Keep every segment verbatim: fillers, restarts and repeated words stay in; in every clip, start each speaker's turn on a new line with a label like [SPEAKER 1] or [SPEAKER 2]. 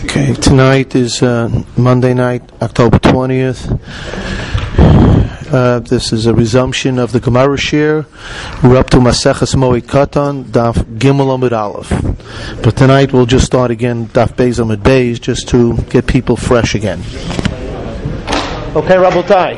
[SPEAKER 1] Okay, tonight is uh, Monday night, October twentieth. Uh, this is a resumption of the Gemara Shir. We're up to Maseches Moed Katan, Daf Gimel Amud Aleph. But tonight we'll just start again, Daf Beis Amud Beis, just to get people fresh again. Okay, Rabotai.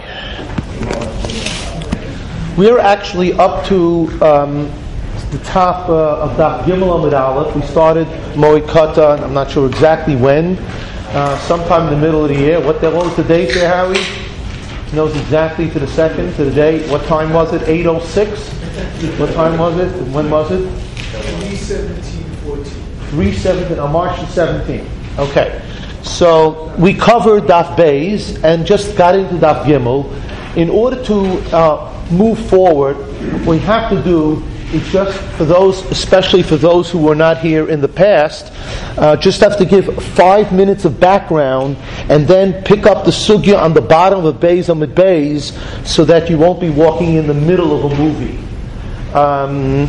[SPEAKER 1] We're actually up to um, the top uh, of Daf Gimel Amud Aleph. We started Moed Katan, I'm not sure exactly when, uh, sometime in the middle of the year. What, what was the date there, Howie? He knows exactly to the second, to the day. What time was it? eight oh six? What time was it? When was it?
[SPEAKER 2] three seventeen fourteen.
[SPEAKER 1] three seventeen, on March the seventeenth. Okay. So we covered Daf Beis and just got into Daf Gimel. In order to uh, move forward, what we have to do is just for those, especially for those who were not here in the past, uh, just have to give five minutes of background and then pick up the sugya on the bottom of Beis Amud Beis so that you won't be walking in the middle of a movie. Um,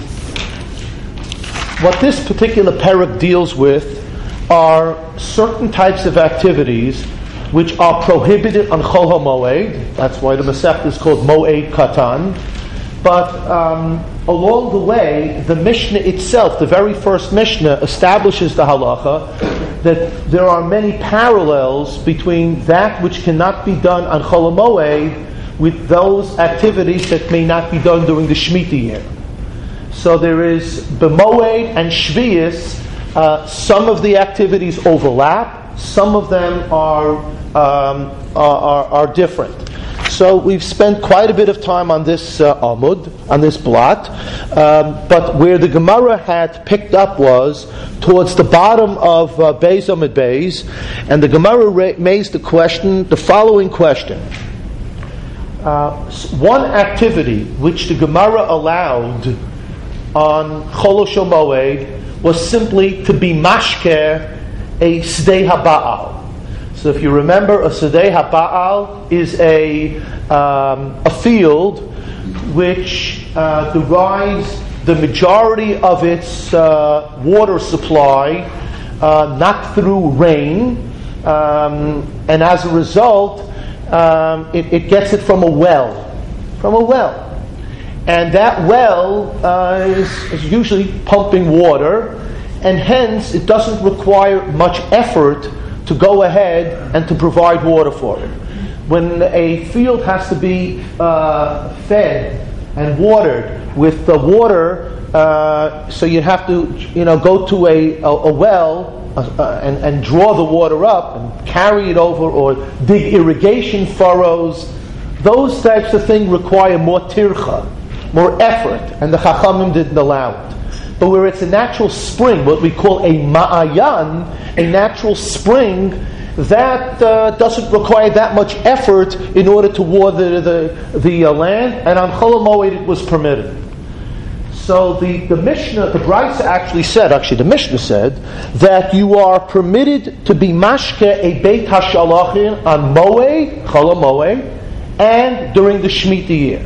[SPEAKER 1] what this particular parak deals with are certain types of activities which are prohibited on Chol HaMoed. That's why the Masechta is called Moed Katan. But um, along the way, the Mishnah itself, the very first Mishnah, establishes the halacha that there are many parallels between that which cannot be done on Chol HaMoed with those activities that may not be done during the Shemitah year. So there is B'Moed and Shvius. Uh, some of the activities overlap. Some of them are um, are, are, are different. So we've spent quite a bit of time on this uh, Amud, on this blot, um, but where the Gemara had picked up was towards the bottom of uh, Beis Amud Beis, and the Gemara ra- raised the question, the following question. Uh, one activity which the Gemara allowed on Chol HaMoed was simply to be mashker a Sdei HaBa'al. So if you remember, a Sdei HaBa'al is a um, a field which uh, derives the majority of its uh, water supply uh, not through rain, um, and as a result, um, it, it gets it from a well, from a well. And that well uh, is, is usually pumping water, and hence it doesn't require much effort to go ahead and to provide water for it. When a field has to be uh, fed and watered with the water, uh, so you have to, you know, go to a, a, a well uh, and, and draw the water up and carry it over, or dig irrigation furrows. Those types of things require more tircha, more effort, and the Chachamim didn't allow it. But where it's a natural spring, what we call a ma'ayan, a natural spring, that uh, doesn't require that much effort in order to water the, the, the uh, land, and on Chol HaMoed it was permitted. So the, the Mishnah, the Brisa actually said, actually the Mishnah said, that you are permitted to be mashke a Beit HaShalachin on Moed, Chol HaMoed, and during the Shemitah year.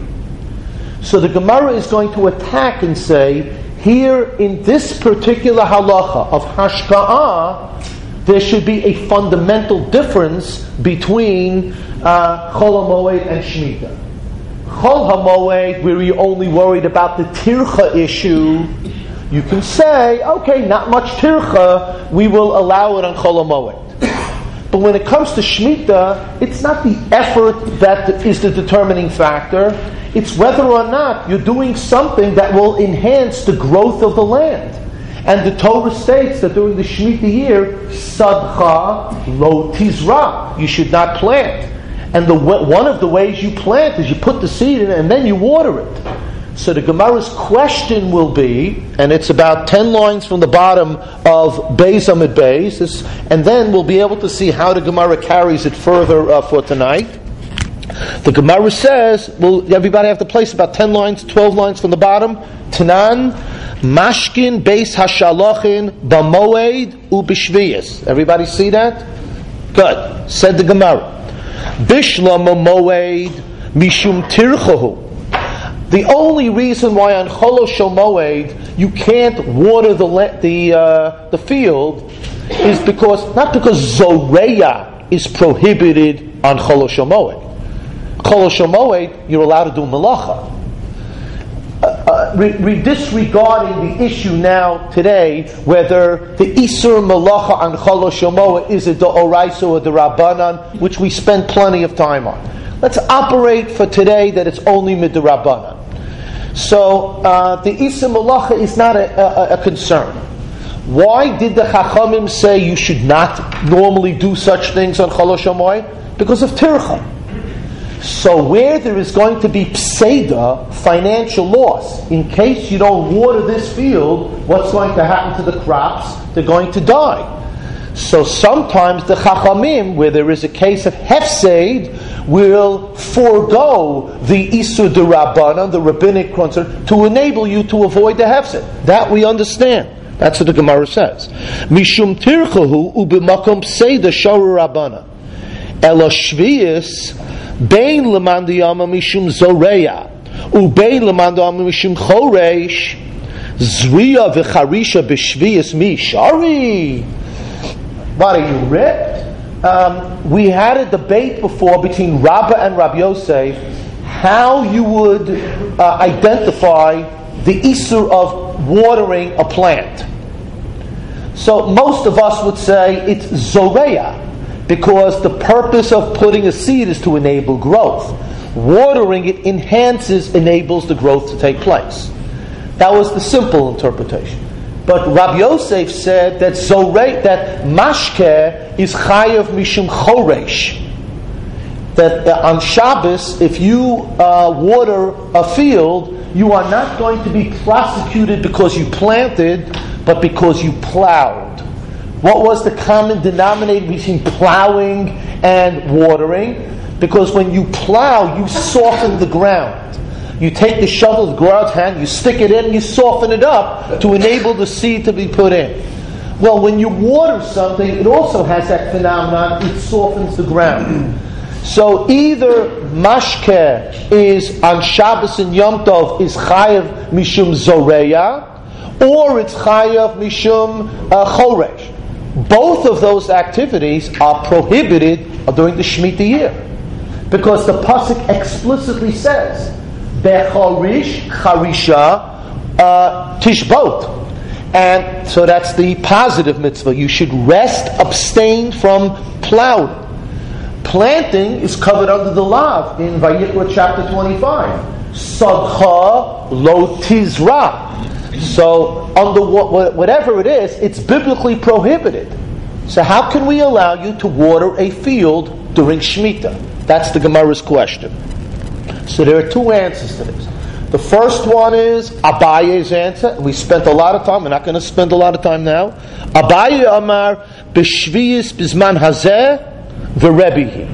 [SPEAKER 1] So the Gemara is going to attack and say, here in this particular halacha of hashka'ah, there should be a fundamental difference between uh, Chol HaMoed and Shemitah. Chol HaMoed, where you're only worried about the tircha issue, you can say, okay, not much tircha, we will allow it on Chol HaMoed. But when it comes to Shemitah, it's not the effort that is the determining factor. It's whether or not you're doing something that will enhance the growth of the land. And the Torah states that during the Shemitah year, Sadcha lo tizra, you should not plant. And the one of the ways you plant is you put the seed in it and then you water it. So the Gemara's question will be, and it's about ten lines from the bottom of Beis Amud Beis, and then we'll be able to see how the Gemara carries it further uh, for tonight. The Gemara says, well, everybody have to place about ten lines, twelve lines from the bottom. Tanan, Mashkin Beis Hashalachin B'Moed U'B'Shviyas. Everybody see that? Good. Said the Gemara. Bishlam Moed Mishum Tirchahu. The only reason why on Chol HaMoed you can't water the the uh, the field is because, not because Zoreya is prohibited on Chol Hamoed. Chol Hamoed, you're allowed to do Melacha. Uh, uh, re- re- disregarding the issue now today whether the Isur Melacha on Chol Hamoed is a D'Oraisa or the Rabbanan, which we spent plenty of time on. Let's operate for today that it's only Midrabanan. So uh, the Isur Melacha is not a, a, a concern. Why did the Chachamim say you should not normally do such things on Chol Hamoed? Because of Tircha. So where there is going to be pseida, financial loss, in case you don't water this field, what's going to happen to the crops? They're going to die. So sometimes the Chachamim, where there is a case of hefseid, will forego the Isur D'Rabbanan, the rabbinic concern, to enable you to avoid the hefseid. That we understand. That's what the Gemara says. Mishum tirchahu u'b'makom pseida sharu Rabbana. Elo shviyis bein leman diyama mishum zoreya ubein leman diyama mishum choresh zriya v'charisha b'shviyis mi shari. What, are you ripped? Um, we had a debate before between Rabbah and Rabbi Yosef how you would uh, identify the Isur of watering a plant. So most of us would say it's Zoreya, because the purpose of putting a seed is to enable growth. Watering it enhances, enables the growth to take place. That was the simple interpretation. But Rabbi Yosef said that Zorei, that Mashke is Chayav Mishum Choresh. That uh, on Shabbos, if you uh, water a field, you are not going to be prosecuted because you planted, but because you plowed. What was the common denominator between plowing and watering? Because when you plow, you soften the ground. You take the shovel, the ground's hand, you stick it in, and you soften it up to enable the seed to be put in. Well, when you water something, it also has that phenomenon, it softens the ground. So either mashke is on Shabbos and Yom Tov is chayav mishum zoreya, or it's chayav mishum uh, choresh. Both of those activities are prohibited during the Shemitah year, because the pasuk explicitly says bechorish charisha uh, tishbot. And so that's the positive mitzvah. You should rest, abstain from plowing. Planting is covered under the law in Vayikra chapter twenty-five. Sadcha lo tizra. So under whatever it is, it's biblically prohibited. So how can we allow you to water a field during Shemitah? That's the Gemara's question. So there are two answers to this. The first one is Abaye's answer. We spent a lot of time. We're not going to spend a lot of time now. Abaye Amar b'shviyis bizman hazeh v'rebihi.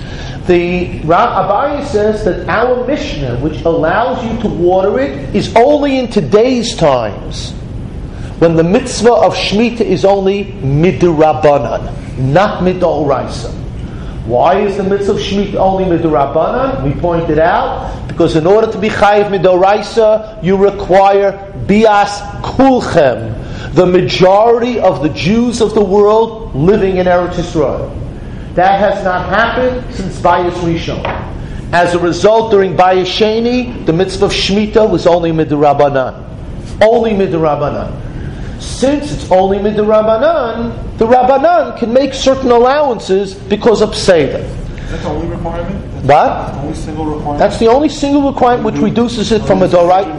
[SPEAKER 1] The Abaye says that our Mishnah, which allows you to water it, is only in today's times, when the mitzvah of Shemitah is only midrabanan, not midoraisa. Why is the mitzvah of Shemitah only midrabanan? We pointed out because in order to be chayiv midoraisa, you require bias kulchem, the majority of the Jews of the world living in Eretz Yisrael. That has not happened since Bayis Rishon. As a result, during Bayis Sheni, the mitzvah of Shemitah was only midrabanan, only midrabanan. Since it's only midrabanan, the Rabbanan can make certain allowances because of Pseida.
[SPEAKER 3] That's the only requirement? That's
[SPEAKER 1] What?
[SPEAKER 3] The only single requirement?
[SPEAKER 1] That's the only single requirement which reduces it from a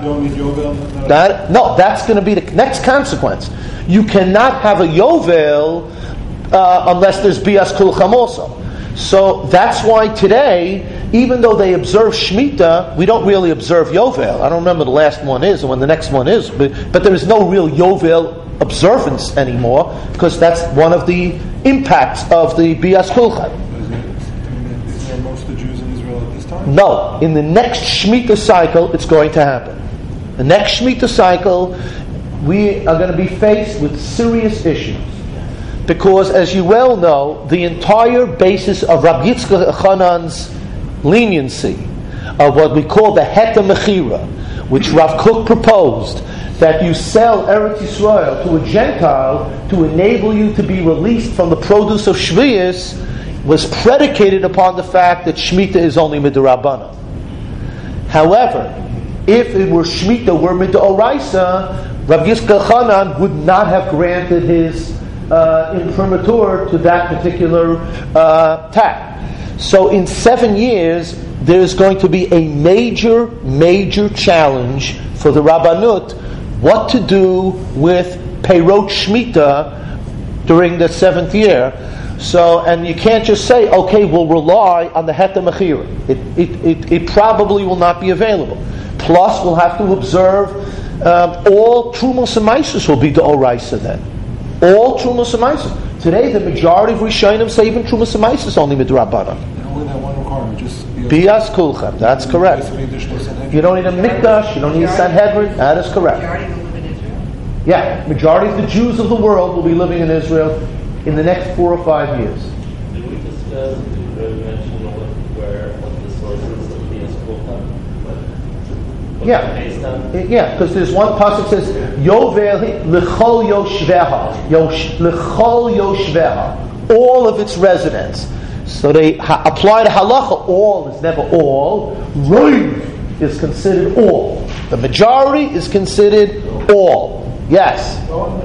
[SPEAKER 1] Dorai. That, no, that's going to be the next consequence. You cannot have a Yovel uh, unless there's Bias Kulcham also. So that's why today, even though they observe Shemitah, we don't really observe Yovel. I don't remember the last one is and when the next one is, but, but there is no real Yovel observance anymore because that's one of the impacts of the Bias Kulcham.
[SPEAKER 3] Is there most of the Jews in Israel at this time?
[SPEAKER 1] No. In the next Shemitah cycle, it's going to happen. The next Shemitah cycle, we are going to be faced with serious issues. Because, as you well know, the entire basis of Rabbi Yitzchak Echanan's leniency, of what we call the Heta Mechira, which Rav Kook proposed, that you sell Eretz Yisrael to a Gentile to enable you to be released from the produce of Shvius was predicated upon the fact that Shemitah is only Midrabanan. However, if it were Shemitah were Midoraisa, Rav Yitzchak Elchanan would not have granted his uh, imprimatur to that particular uh, tax. So in seven years, there is going to be a major, major challenge for the Rabbanut what to do with Peirot Shemitah during the seventh year. So, and you can't just say, okay, we'll rely on the Heter Mechira. It, it, it, it probably will not be available. Plus, we'll have to observe um, all Trumos and Maisus will be the Oraisa then. All Trumos and Maisus. Today, the majority of Rishonim say even Trumos and Maisus only Midrabanan.
[SPEAKER 3] Only that one requirement, just
[SPEAKER 1] Bias Kulchem, that's correct. You don't need a Mikdash, you don't need a Sanhedrin, that is correct.
[SPEAKER 4] Majority will live in Israel?
[SPEAKER 1] Yeah, majority of the Jews of the world will be living in Israel in the next four or five years.
[SPEAKER 5] Did we discuss, did you really mention what, where, what the sources of Bias Kulchem?
[SPEAKER 1] Yeah, yeah, because there's one pasuk that says Yovel lechol yoshveha, lechol yoshveha, all of its residents. So they ha- apply to halacha. All is never all. Roiv is considered all. The majority is considered all. Yes.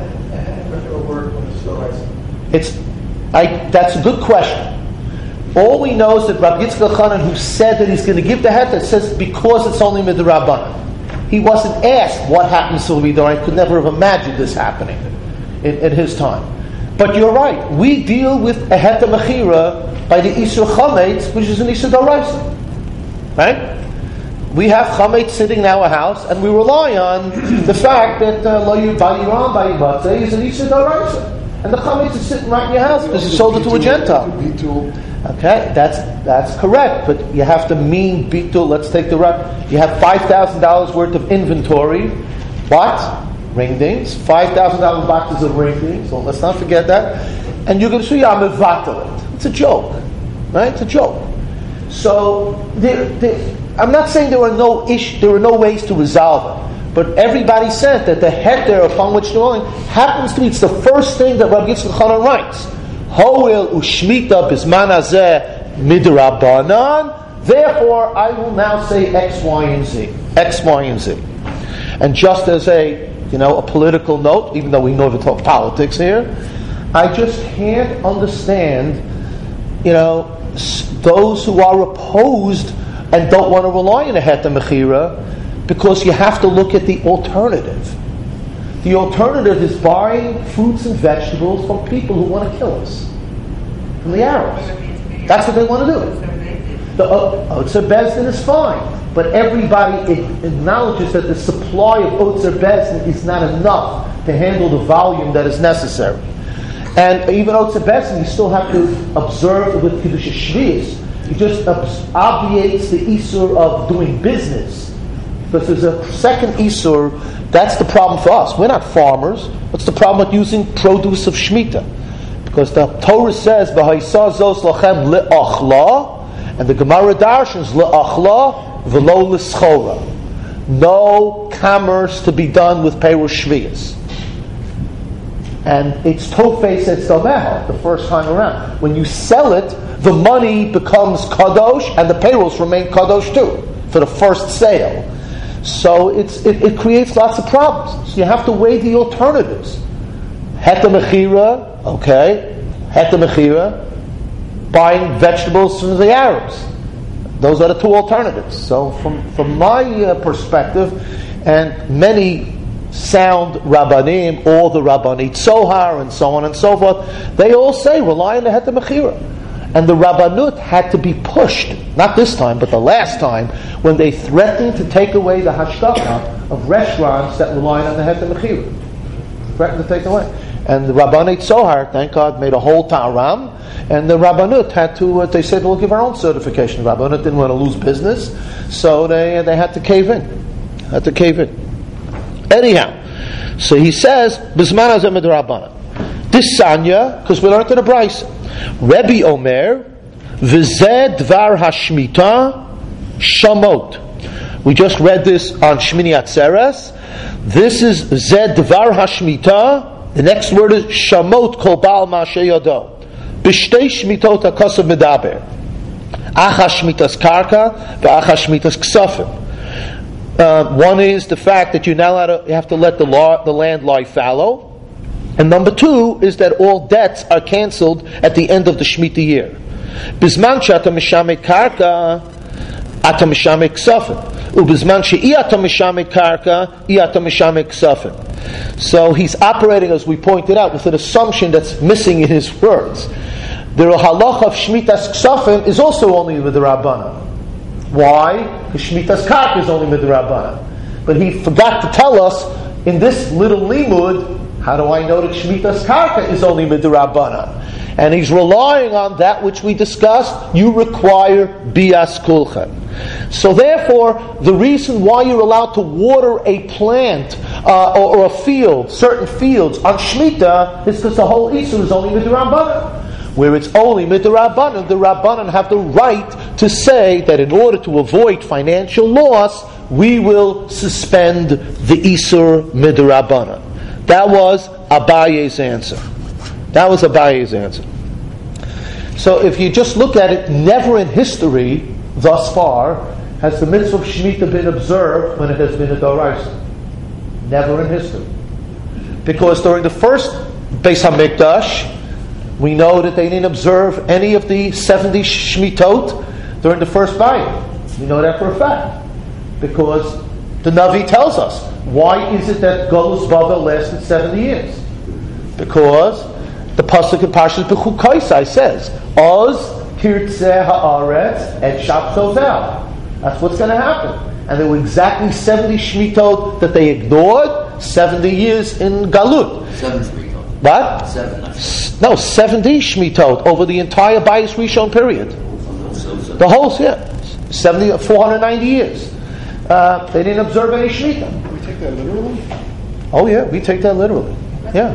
[SPEAKER 1] It's. I. That's a good question. All we know is that Rabbi Yitzchak Elchanan, who said that he's going to give the heter, says because it's only midrabanan. He wasn't asked what happens to Midor. I could never have imagined this happening in, in his time. But you're right. We deal with a heter mechira by the Isur Chametz, which is an Isur D'Oraisa. Right? We have Chametz sitting in our house, and we rely on the fact that Lo Yiram Bayibatze is an Isur D'Oraisa. And the Chametz is sitting right in your house because you sold it to a Gentile. Okay, that's that's correct, but you have to mean bitul. Let's take the rep. You have five thousand dollars worth of inventory. What? Ring dings. Five thousand dollars boxes of ring dings. So let's not forget that. And you're going to see I'm a It's a joke, right? It's a joke. So there, there, I'm not saying there are no ish, there are no ways to resolve it, but everybody said that the heter upon which they're rolling happens to be. It's the first thing that Rabbi Yitzchak Elchanan writes. Hoil ushmita bisman hazeh midrabanan. Therefore, I will now say X, Y, and Z. X, Y, and Z. And just as a you know a political note, even though we never talk politics here, I just can't understand you know those who are opposed and don't want to rely on a heter mechira, because you have to look at the alternative. The alternative is buying fruits and vegetables from people who want to kill us, from the Arabs. That's what they want to do. The Otzer Bezdin is fine, but everybody acknowledges that the supply of Otzer Bezdin is not enough to handle the volume that is necessary. And even Otzer Bezdin, you still have to observe with Kiddush Shvius. He just obviates the Isur of doing business. Because there's a second Isur, that's the problem for us. We're not farmers. What's the problem with using produce of Shemitah? Because the Torah says, V'haisa zos lachem le'achla, and the Gemara darshans le'achla v'lo l'schora. No commerce to be done with Perush Shvius. And it's Tofes et Someha, the first time around. When you sell it, the money becomes Kadosh, and the payrolls remain Kadosh too, for the first sale. So it's, it, it creates lots of problems. So you have to weigh the alternatives. Heter mechira, okay. Heter mechira, buying vegetables from the Arabs. Those are the two alternatives. So from, from my uh, perspective, and many sound Rabbanim, all the Rabbanit Tzohar, and so on and so forth, they all say rely on the Heter mechira. And the Rabbanut had to be pushed, not this time, but the last time, when they threatened to take away the hashgacha of restaurants that relied on the Heter mechira. Threatened to take away. And the Rabbanit Tzohar, thank God, made a whole ta'aram, and the Rabbanut had to, uh, they said, we'll give our own certification. The Rabbanut didn't want to lose business, so they they had to cave in. Had to cave in. Anyhow, so he says, Bisman hazeh midrabanan. This Sanya, because we learned in the Brisa. Rebbe Omer, v'zeh dvar hashmita shamot. We just read this on Shmini Atzeres. This is Zed Dvar Hashmita. The next word is Shamot Kol Baal Ma'aseh Yado. B'shtei Shmitot HaKosav Medaber. Acha Shmitas Karka, V'acha Shmitas Ksafim. Uh, one is the fact that you're not allowed to, you have to let the, law, the land lie fallow. And number two is that all debts are cancelled at the end of the Shemitah year. Bizman she'ata mishamet karka, ata mishamet ksafim. Ubizman she'i ata mishamet karka, i ata mishamet ksafim. So he's operating, as we pointed out, with an assumption that's missing in his words. The halacha of Shmitas ksafim is also only with the Rabbanan. Why? The Shmitas karka is only with the Rabbanan. But he forgot to tell us in this little limud, how do I know that Shmitas Karka is only Midrabanan? And he's relying on that which we discussed. You require Bias Kulchan. So therefore, the reason why you're allowed to water a plant uh, or, or a field, certain fields, on Shemitah is because the whole Isur is only Midrabanan. Where it's only Midrabanan, the Rabbanan have the right to say that in order to avoid financial loss, we will suspend the Isur Midrabanan. That was Abaye's answer. That was Abaye's answer. So if you just look at it, never in history, thus far, has the mitzvah of Shemitah been observed when it has been a Doraisa. Never in history. Because during the first Beis HaMikdash, we know that they didn't observe any of the seventy Shmitot during the first Bayit. We know that for a fact. Because the Navi tells us, why is it that Golus Bavel lasted seventy years? Because the pasuk in Parshas Bechukoisai says, "Oz tirtzeh haaretz et shabtos el." That's what's going to happen. And there were exactly seventy shmitot that they ignored. Seventy years in Galut.
[SPEAKER 4] Seven shmitot.
[SPEAKER 1] What?
[SPEAKER 4] Seven.
[SPEAKER 1] No, seventy shmitot over the entire Bayis Rishon period. The whole yeah, seventy, four hundred ninety years. Uh, they didn't observe any Shemitah.
[SPEAKER 3] We take that literally?
[SPEAKER 1] Oh yeah, we take that literally. Yeah.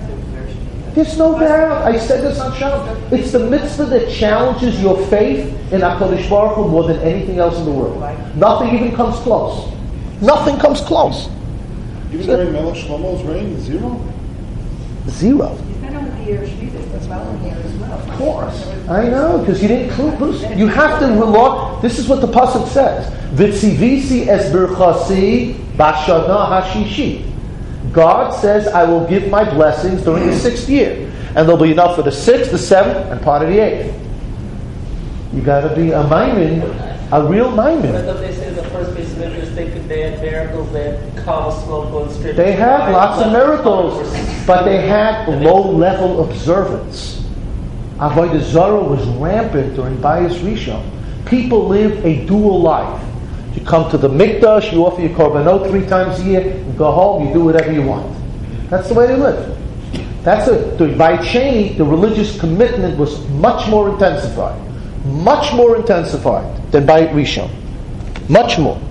[SPEAKER 1] There's no doubt. I said this on Shabbat. It's the mitzvah that challenges your faith in HaKadosh Baruch Hu more than anything else in the world. Nothing even comes close. Nothing comes close.
[SPEAKER 3] Even during Melech Shlomo's reign, zero?
[SPEAKER 1] Zero.
[SPEAKER 6] Depending on the year of Shemitah, that's well in there as well.
[SPEAKER 1] Of course. I know, because you didn't include. You have to rely. This is what the pasuk says. V'tzivisi es birchasi b'shana hashishit. God says, I will give my blessings during the sixth year. And there'll be enough for the sixth, the seventh, and part of the eighth. You gotta be a maimin, a real maimin.
[SPEAKER 5] But don't they say the first piece of interest, they could, they had miracles, they had calm, smoke, and strip.
[SPEAKER 1] They had lots of miracles, but they had low-level observance. Avodah Zarah was rampant during Bayis Rishon. People lived a dual life. You come to the Mikdash, you offer your korbanot three times a year, you go home, you do whatever you want. That's the way they live. That's it. During Bayit Sheni, the religious commitment was much more intensified. Much more intensified than Bayit Rishon. Much more.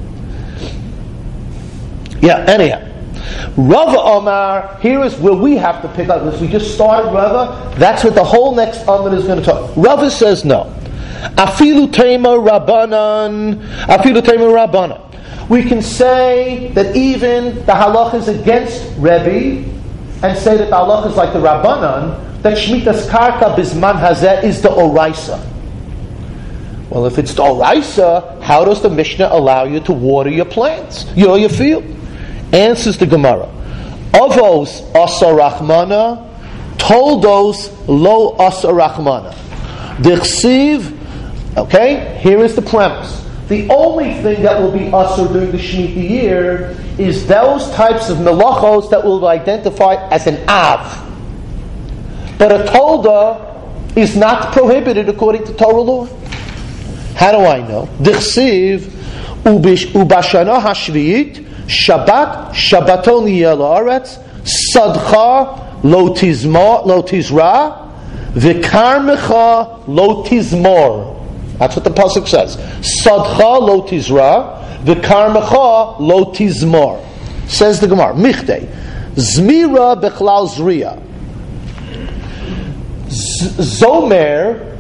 [SPEAKER 1] Yeah, anyhow. Rava Omar, here is where we have to pick up this. We just started Rava. That's what the whole next Amud is going to talk. Rava says no. Afilu tema Rabbanan. Afilu tema Rabbanan. We can say that even the halach is against Rebbe, and say that the halach is like the Rabbanan, that Shmitas Karka Bizman Hazeh is the Oraisa. Well, if it's the Oraisa, how does the Mishnah allow you to water your plants, your, your field? Answers the Gemara. Avos asa rachmana, toldos lo asa rachmana. Dichsiv. Okay, here is the premise. The only thing that will be asur during the Shemitah year is those types of melachos that will be identified as an av. But a tolda is not prohibited according to Torah law. How do I know? Dichsiv ubashana hashviyit Shabbat Shabbaton yelaretz Sadcha lo tizma lo tizra v'karmecha lo tizmor. That's what the pasuk says. Sadcha lo tizra v'karmecha lo tizmor. Says the Gemara. Michtei Zmira bechlal zriya. Zomer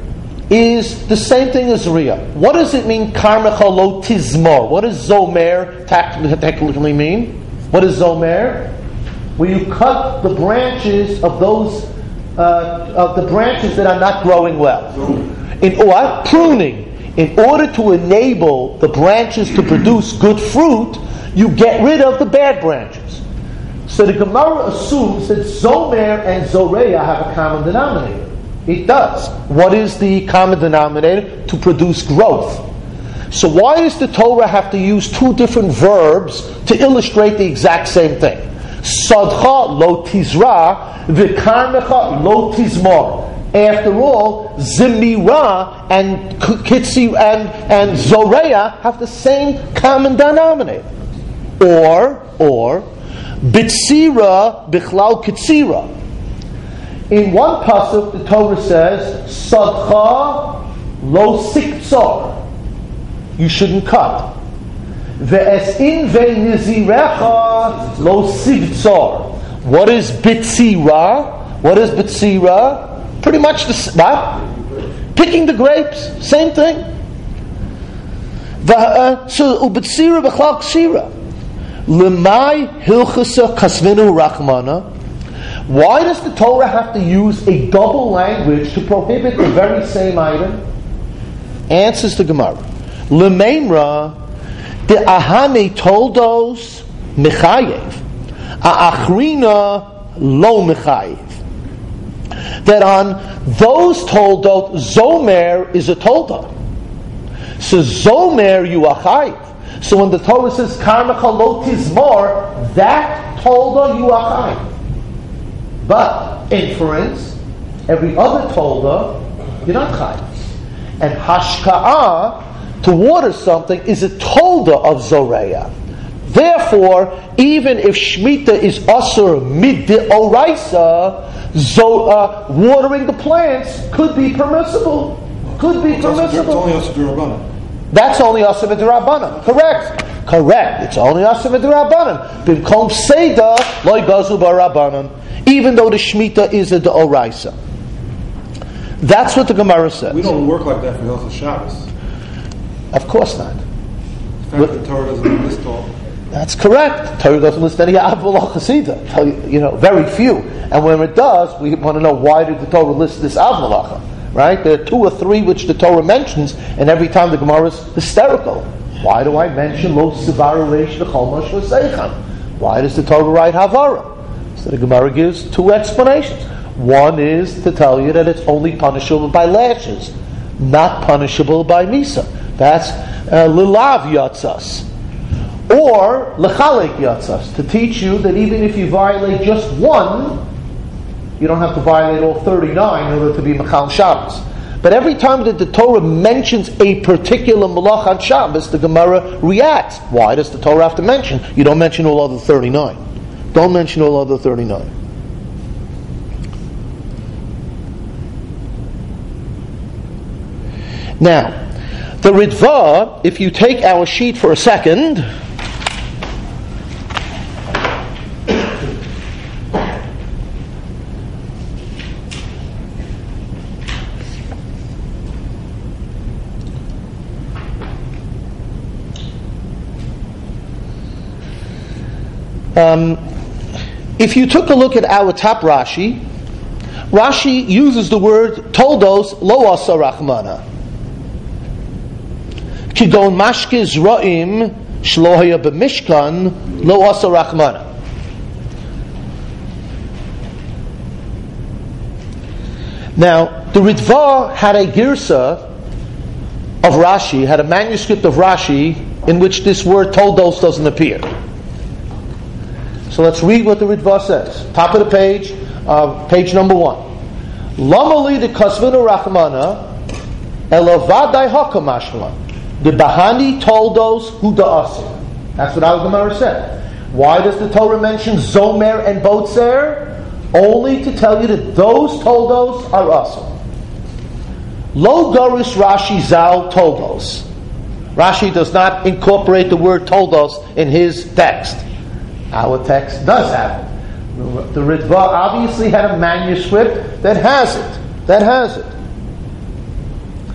[SPEAKER 1] is the same thing as Riyah. What does it mean, Karmecha lo tizmor? What does Zomer technically mean? What is Zomer? Where you cut the branches of those, uh, of the branches that are not growing well. In what? Pruning. In order to enable the branches to produce good fruit, you get rid of the bad branches. So the Gemara assumes that Zomer and Zoreya have a common denominator. It does. What is the common denominator? To produce growth. So why does the Torah have to use two different verbs to illustrate the exact same thing? Sadcha lo tizra, v'karmecha lo tizmor. After all, Zimira and Kitsi and, and Zoreya have the same common denominator. Or, or, Bitsira bichlal Kitsira. In one pasuk, the Torah says, Sadcha lo siktsor. You shouldn't cut. Ve'es in ve'nizirecha lo sivtsor. What is Bitsira? What is Bitsira? Pretty much the what? Picking the grapes. Same thing. So, Bitsira bichlal Ksira. Lemai hilchasa kasvinu rachmana. Why does the Torah have to use a double language to prohibit the very same item? Answers the Gemara. Lememra the ahane toldos mechayev, aachrina lo mechayev. That on those toldot, Zomer is a tolda. So Zomer you achayev. So when the Torah says karmecha lo tizmor, that tolda you achayev. But inference, every other tolda, you're not chayav. And hashka'ah, to water something, is a tolda of zoreya. Therefore, even if shmita is asur mid oraisa, zo, uh, watering the plants could be permissible. Could be permissible.
[SPEAKER 3] It's only asur d'Rabbanan.
[SPEAKER 1] That's only asur d'Rabbanan. Correct. Correct. It's only asur d'Rabbanan. Bimkom seda loy gazu b'Rabbanan. Even though the shmita is a d'oraisa. That's what the Gemara says.
[SPEAKER 3] We don't work like that for Hilchos Shabbos.
[SPEAKER 1] Of course not.
[SPEAKER 3] The fact that the Torah doesn't list all.
[SPEAKER 1] That's correct. Torah doesn't list any Avolacha Chasida. Tell you, you know, very few. And when it does, we want to know, why did the Torah list this Avolacha? Right? There are two or three which the Torah mentions, and every time the Gemara is hysterical. Why do I mention Lo Sivaru Reish L'Chol Moshe Seichan? Why does the Torah write Havara? So the Gemara gives two explanations. One is to tell you that it's only punishable by lashes, not punishable by Misa. That's Lilav Yatzas. Or Lechalek Yatzas, to teach you that even if you violate just one, you don't have to violate all thirty-nine in order to be Mechal Shabbos. But every time that the Torah mentions a particular Malach on Shabbos, the Gemara reacts. Why does the Torah have to mention? You don't mention all other thirty-nine. Don't mention all other thirty-nine. Now, the Ritva, if you take our sheet for a second, um, if you took a look at our top Rashi, Rashi uses the word toldos lo asa rachmana. Kidon mashkiz ra'im shlohaya b'mishkan lo asa rachmana. Now, the Ritva had a girsa of Rashi, had a manuscript of Rashi in which this word toldos doesn't appear. So let's read what the Ritva says. Top of the page, uh, page number one. Lamali de kasvinu rachmana elavadai hakamashla. The Bahani toldos hu da'asir. That's what our Gemara said. Why does the Torah mention Zomer and Botzer? Only to tell you that those toldos are asir. Lo Doris Rashi Zal toldos. Rashi does not incorporate the word toldos in his text. Our text does have it. The Ritva obviously had a manuscript that has it. That has it.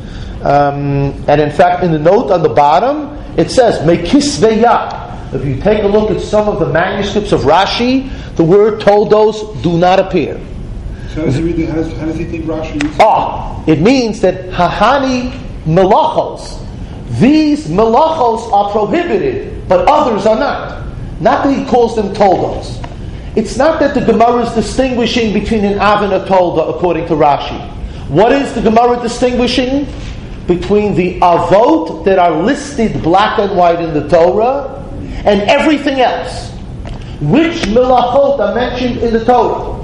[SPEAKER 1] Um, and in fact, in the note on the bottom, it says, Mekisveya. If you take a look at some of the manuscripts of Rashi, the word toldos do not appear.
[SPEAKER 3] So how does he, read the, how does, how does he think Rashi uses it?
[SPEAKER 1] Ah, it means that Hahani melachos. These melachos are prohibited, but others are not. Not that he calls them toldos. It's not that the Gemara is distinguishing between an av and a tolda according to Rashi. What is the Gemara distinguishing? Between the avot that are listed black and white in the Torah and everything else. Which melachot are mentioned in the Torah?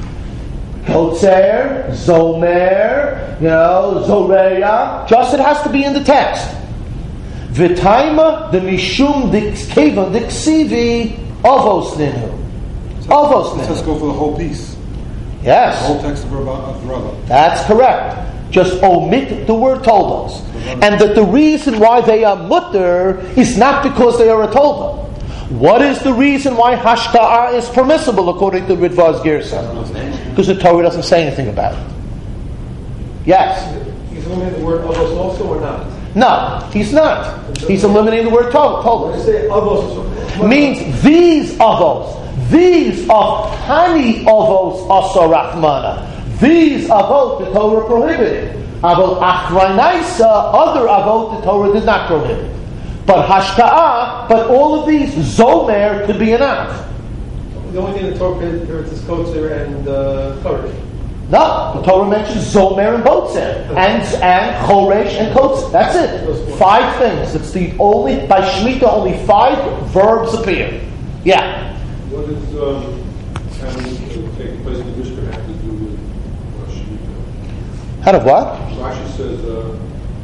[SPEAKER 1] Kotzer, Zomer, you know, Zoreya. Just it has to be in the text. V'taima the mishum dikkevan diksivi avos ninu. Avos ninu.
[SPEAKER 3] Let's go for the whole piece.
[SPEAKER 1] Yes.
[SPEAKER 3] The whole text of Rabbah.
[SPEAKER 1] That's correct. Just omit the word toldos. And that the reason why they are mutter is not because they are a tolda. What is the reason why hashka'ah is permissible according to Ritva's Gersa? Because the Torah doesn't say anything about it. Yes?
[SPEAKER 2] He's eliminating the word avos also or not?
[SPEAKER 1] No, he's not. He's eliminating the word toldos.
[SPEAKER 2] When you say avos,
[SPEAKER 1] Means these avos, these of hani avos asa rachmana. These avot the Torah prohibited. Avot achranaisa, other avot the Torah did not prohibit. But hashka'ah, but all of these, zomer could be an av.
[SPEAKER 2] the only thing the Torah prohibits is kotzer and uh, courage.
[SPEAKER 1] No, the Torah mentions zomer and botzer, and and choresh and kotzer. That's it. Five things. It's the only by Shemitah only five verbs appear. Yeah.
[SPEAKER 4] What does um, having to take place in the Mishkan have to do with uh, Shemitah?
[SPEAKER 1] How did what?
[SPEAKER 4] Rashi says, uh,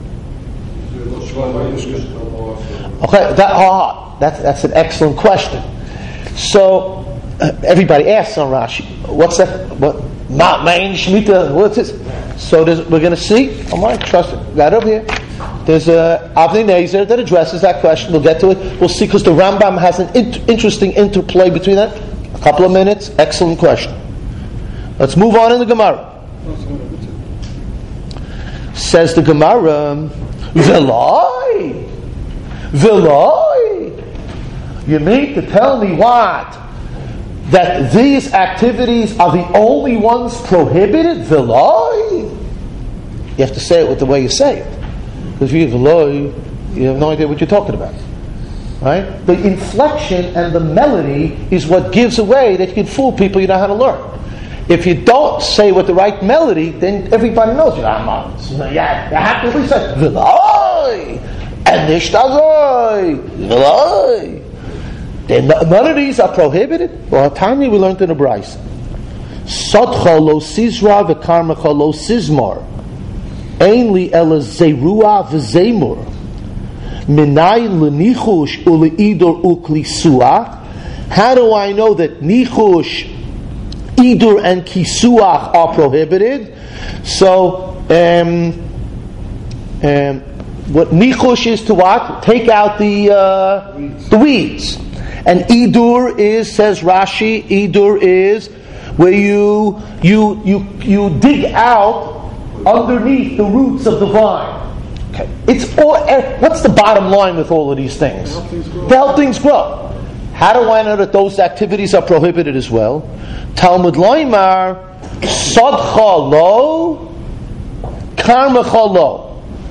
[SPEAKER 1] okay, that, ah, that's, that's an excellent question. So, uh, everybody asks on Rashi, what's that? What? Not main Shemitah, what's this? So there's, we're going to see, I might trust it, right over here. There's a Avnei Nezer that addresses that question. We'll get to it. We'll see, because the Rambam has an int- interesting interplay between that. A couple of minutes. Excellent question. Let's move on in the Gemara. Says the Gemara, Veloi, Veloi. You mean to tell me what? That these activities are the only ones prohibited? Veloi. You have to say it with the way you say it. Because if you have Veloi, you have no idea what you're talking about. Right? The inflection and the melody is what gives away that you can fool people you know how to learn. If you don't say with the right melody, then everybody knows you. You have to at least say Veloi and Nishtazoi Veloi. Then none of these are prohibited. Well, Tanya we learned in the Bryce. Sodcha lo sizra v'karmecha lo sizmar. Ainli ela zerua v'zemur. Minayin l'nichush u'le'idur u'klisuach. How do I know that nichush, idur, and kisuach are prohibited? So, um, um, what nichush is to what? Take out the uh, weeds. the weeds. And idur is, says Rashi, idur is where you you you you dig out underneath the roots of the vine. Okay. It's all. What's the bottom line with all of these things? To help things grow. How do I know that those activities are prohibited as well? Talmud Loimar Sodcha lo Karmecha lo.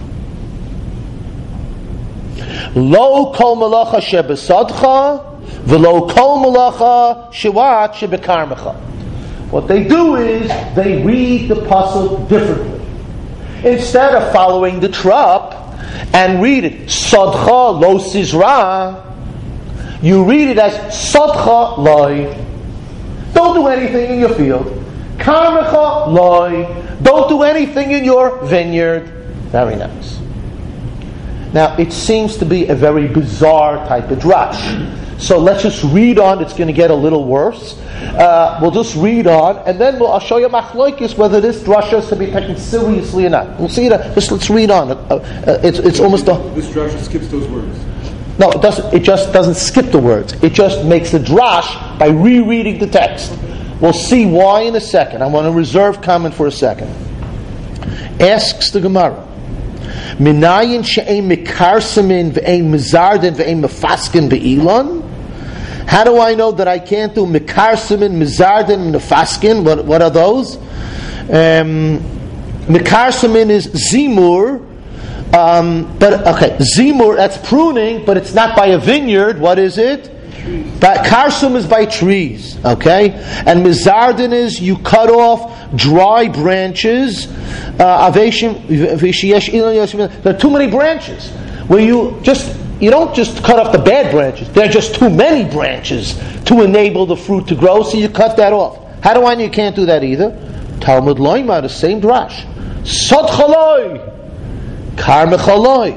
[SPEAKER 1] Lo kol malacha shebesadcha, v'lo kol malacha shewat shebekarmecha. What they do is they read the pasuk differently. Instead of following the trop and read it sadcha lo sizra, you read it as sadcha loy. Don't do anything in your field. Karmecha loy. Don't do anything in your vineyard. Very nice. Now, it seems to be a very bizarre type of drash. So let's just read on. It's going to get a little worse. Uh, we'll just read on, and then we'll, I'll show you machlokes whether this drasha is to be taken seriously or not. We'll see that. Just let's read on. Uh, uh, it's it's almost a,
[SPEAKER 3] this drasha skips those words.
[SPEAKER 1] No, it doesn't. It just doesn't skip the words. It just makes a drash by rereading the text. We'll see why in a second. I want to reserve comment for a second. Asks the Gemara. Minayin she'ein mikarsamin ve'ein mizardin ve'ein mefaskin be'ilan. How do I know that I can't do mikarsamin, mizardin, and mefaskin? What, what are those? Um, mikarsamin is zimur. Um, but okay, zimur, that's pruning, but it's not by a vineyard. What is it? But karsum is by trees, okay? And mizardin is you cut off dry branches. Uh, there are too many branches. Where you just you don't just cut off the bad branches. There are just too many branches to enable the fruit to grow, so you cut that off. How do I know you can't do that either? Talmud Loima, the same drash. Sod chaloi, kar mechaloi.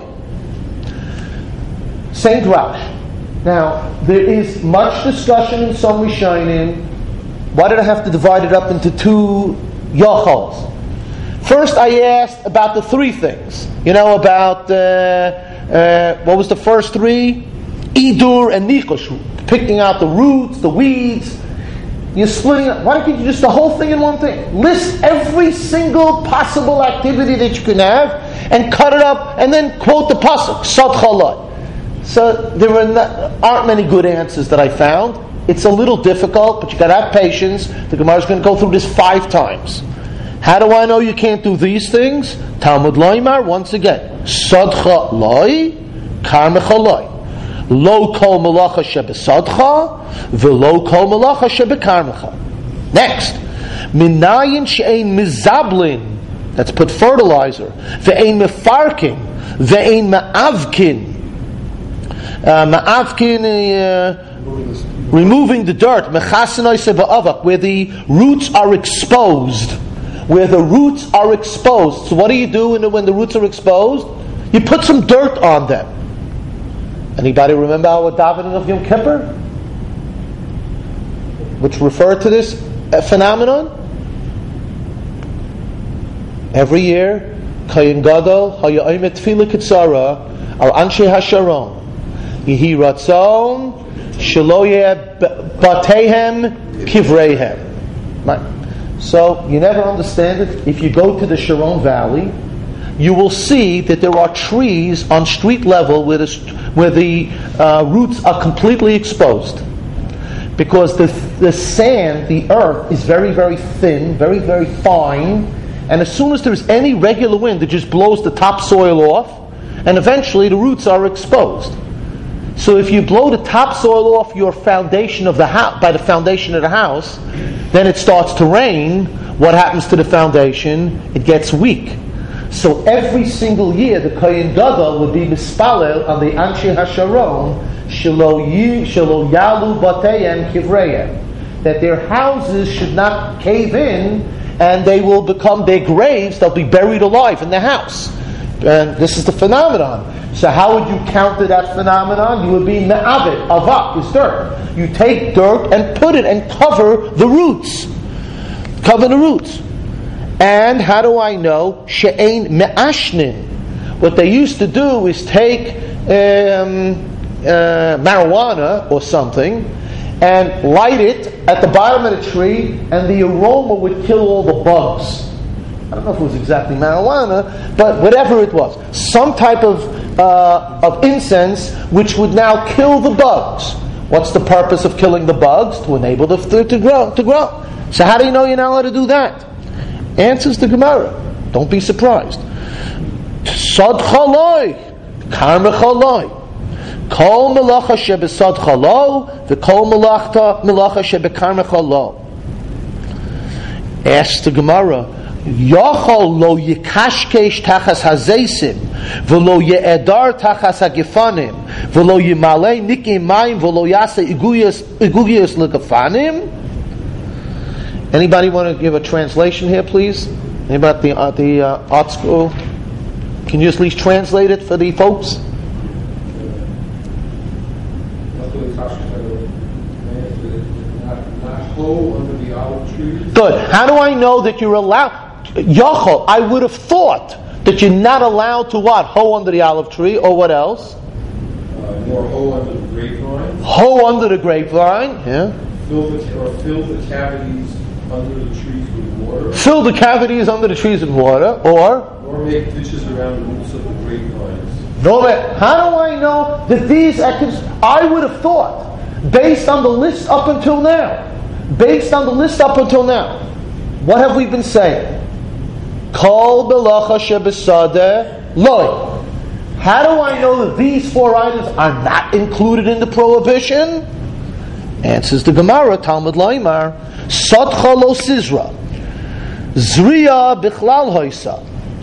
[SPEAKER 1] Same drash. Now, there is much discussion in some Rishonim. Why did I have to divide it up into two yachals? First, I asked about the three things. You know, about, uh, uh, what was the first three? Idur and Nikosh, picking out the roots, the weeds. You're splitting it. Why don't you do just the whole thing in one thing? List every single possible activity that you can have and cut it up and then quote the pasuk, Sod Chalai. So there are not, aren't many good answers that I found. It's a little difficult, but you got to have patience. The Gemara is going to go through this five times. How do I know you can't do these things? Talmud Loimar, once again. Sodcha loi, karmecha loi. Lo kol malacha shebesodcha, v'lo kol malacha shebekarmecha. Next. Minayin she'ein mizablin, that's put fertilizer, ve'ein mefarkin, ve'ein ma'avkin. Uh, ma'avkin, uh, removing the dirt, where the roots are exposed. Where the roots are exposed. So what do you do when the roots are exposed? You put some dirt on them. Anybody remember our davening of Yom Kippur? Which referred to this uh, phenomenon? Every year, Kayin Gadol, Haya'im Tefillah Kitzara, our Anshe HaSharon, Yehi Ratzon, Shaloye Batehem Kivreihem. Right. So you never understand it. If you go to the Sharon Valley, you will see that there are trees on street level where the, where the uh, roots are completely exposed. Because the, the sand, the earth, is very, very thin, very, very fine, and as soon as there's any regular wind, it just blows the topsoil off, and eventually the roots are exposed. So if you blow the topsoil off your foundation of the house, by the foundation of the house, then it starts to rain. What happens to the foundation? It gets weak. So every single year, the Kohen Gadol would be mispalel on the Anshe HaSharon, shelo yalu bateyem kivreyem, that their houses should not cave in, and they will become their graves. They'll be buried alive in the house. And this is the phenomenon. So how would you counter that phenomenon? You would be me'avid, avak is dirt. You take dirt and put it and cover the roots. Cover the roots. And how do I know? She'ein me'ashnin. What they used to do is take um, uh, marijuana or something and light it at the bottom of the tree, and the aroma would kill all the bugs. I don't know if it was exactly marijuana, but whatever it was. Some type of uh, of incense which would now kill the bugs. What's the purpose of killing the bugs? To enable the fruit to grow. To grow. So how do you know you're not allowed to do that? Answers the Gemara. Don't be surprised. Sod chaloi, karma chaloi. Kol melacha shebesod chalo, v'kol melachta melacha shebekarma chalo. Ask the Gemara. Yachol lo yikashkesh tachas hazeisim, v'lo ye'edar tachas hagefanim, v'lo yimalei nikim mayim, v'lo yasa iguyas iguyas legafanim. Anybody want to give a translation here, please? Anybody at the, uh, the uh, art school? Can you at least translate it for the folks? Good. How do I know that you're allowed? Yachol, I would have thought that you're not allowed to what? Hoe under the olive tree, or what else?
[SPEAKER 4] Uh, more hoe under the grapevine.
[SPEAKER 1] Hoe under the grapevine, yeah.
[SPEAKER 4] Fill the, or fill the cavities under the trees with water.
[SPEAKER 1] Fill the cavities under the trees with water, or?
[SPEAKER 4] Or make ditches around the roots of the grapevines.
[SPEAKER 1] No, man, how do I know that these activities, I would have thought, based on the list up until now, based on the list up until now, what have we been saying? Kol belacha shebesadeh loy. How do I know that these four items are not included in the prohibition? Answers the Gemara, Talmud Loimar, Sadcha lo sizra, Zriya bichlal hoisa,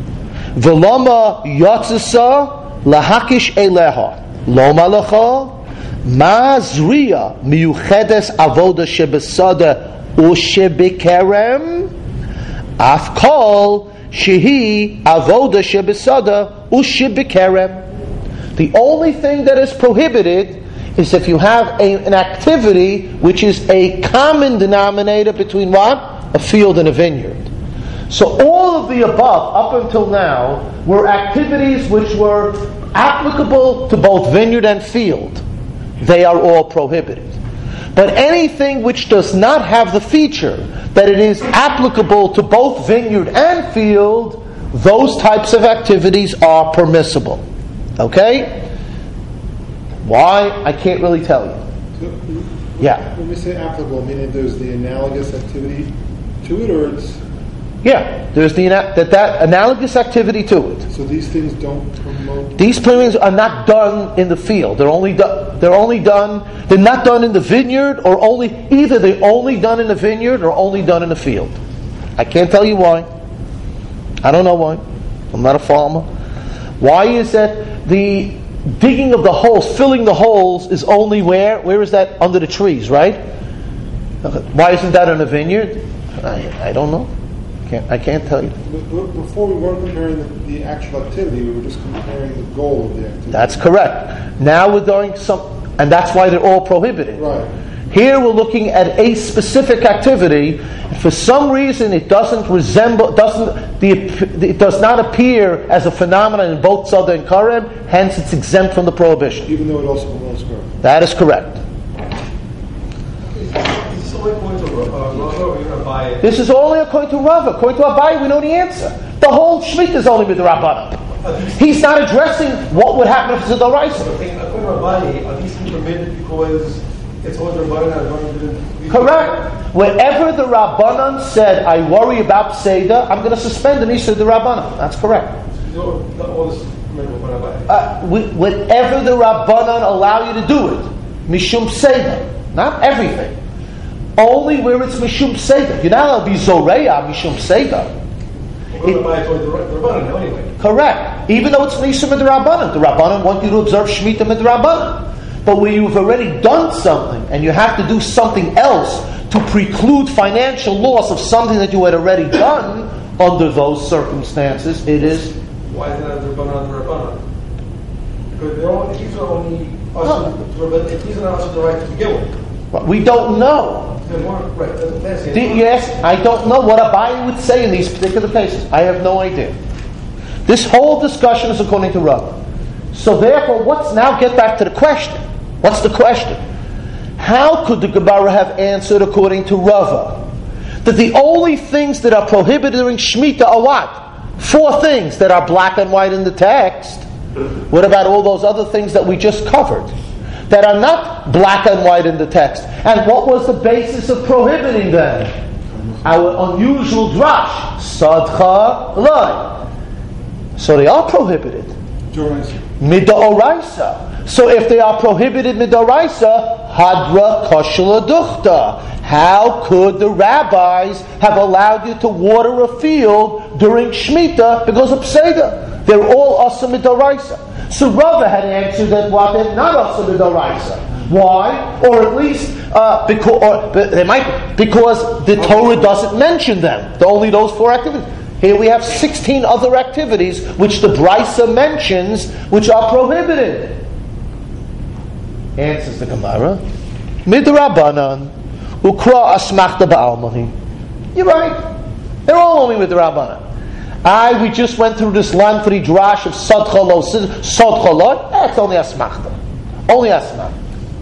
[SPEAKER 1] Velama yatzisa lahakish eleha, Lo malacha, Ma zriya miyuchedes avoda shebesada ushebekerem, Afkol shehi avoda shebesada ushebekerem. The only thing that is prohibited is if you have a, an activity which is a common denominator between what? A field and a vineyard. So all of the above, up until now, were activities which were applicable to both vineyard and field. They are all prohibited. But anything which does not have the feature that it is applicable to both vineyard and field, those types of activities are permissible. Okay? Why? I can't really tell you.
[SPEAKER 3] So,
[SPEAKER 1] Yeah.
[SPEAKER 3] when we say applicable, meaning there's the analogous activity to it, or it's
[SPEAKER 1] Yeah, there's the that that analogous activity to it.
[SPEAKER 3] so these things don't promote.
[SPEAKER 1] These things are not done in the field. They're only done. They're only done. They're not done in the vineyard, or only either they're only done in the vineyard or only done in the field. I can't tell you why. I don't know why. I'm not a farmer. Why is that the digging of the holes, filling the holes, is only where? Where is that? Under the trees, right? Why isn't that in a vineyard? I, I don't know. Can't, I can't tell you.
[SPEAKER 3] But- but Before we weren't comparing the, the actual activity, we were just comparing the goal of the activity.
[SPEAKER 1] That's correct. Now we're doing some, and that's why they're all prohibited.
[SPEAKER 3] Right.
[SPEAKER 1] Here we're looking at a specific activity. For some reason, it doesn't resemble, doesn't the, it does not appear as a phenomenon in both Sada and Karem. Hence, it's exempt from the prohibition.
[SPEAKER 3] Even though it also promotes growth.
[SPEAKER 1] That is correct.
[SPEAKER 2] Is this only going to uh, Rava, or you're going to buy it?
[SPEAKER 1] This is only according to Rava. According to Abaye, we know the answer. The whole Shemitah is only with the Rabbanan. He's not addressing what would happen if it's a Doraisa.
[SPEAKER 2] According to Rabbi, are these things permitted because it's all Rabbanan and Rabbanan didn't...
[SPEAKER 1] Correct. Wherever the Rabbanan said, I worry about Seder, I'm going to suspend the Nisa of the Rabbanan. That's correct.
[SPEAKER 2] No, not all this permitted by Rabbi.
[SPEAKER 1] Uh, we, whenever the Rabbanan allow you to do it, Mishum Seder. Not everything. Only where it's Mishum Seder. You're not allowed to be Zoreya Mishum Seder.
[SPEAKER 2] We're going to buy it towards the Rabbanan now anyway.
[SPEAKER 1] Correct. Even though it's Nisa of the Rabbanan. The Rabbanan want you to observe Shemitah with the Rabbanan. But when you've already done something and you have to do something else to preclude financial loss of something that you had already done, under those circumstances, it is.
[SPEAKER 2] Why is it not the Rabbanan the Rabbanan? Because they're all, if these are only us, if these are not us the right to begin with.
[SPEAKER 1] We don't know.
[SPEAKER 2] They're more, right, that's what they're saying.
[SPEAKER 1] The, yes, I don't know what Abaye would say in these particular cases. I have no idea. This whole discussion is according to Rava. So therefore, what's now get back to the question? What's the question? How could the Gemara have answered according to Rava that the only things that are prohibited during Shemitah are what? Four things that are black and white in the text. What about all those other things that we just covered that are not black and white in the text? And what was the basis of prohibiting them? Our unusual drash, sadcha loy. So they are prohibited.
[SPEAKER 3] Doraisa.
[SPEAKER 1] Midaoraisa. So if they are prohibited midaoraisa, hadra kashla duchta. How could the rabbis have allowed you to water a field during Shemitah because of Seder? They're all asa midaoraisa. So Rava had answered that what they're not asa midaoraisa. Why? Or at least uh, because or, they might because the Torah doesn't mention them. Only those four activities. Here we have sixteen other activities which the Brisa mentions, which are prohibited. Answers the Gemara. Midrabanan, ukra asmachta ba'almahi. You're right. They're all only with the Rabbanan. I we just went through this Lantri drash of sadcha lo sadcha lo. That's only asmachta. Only asmachta.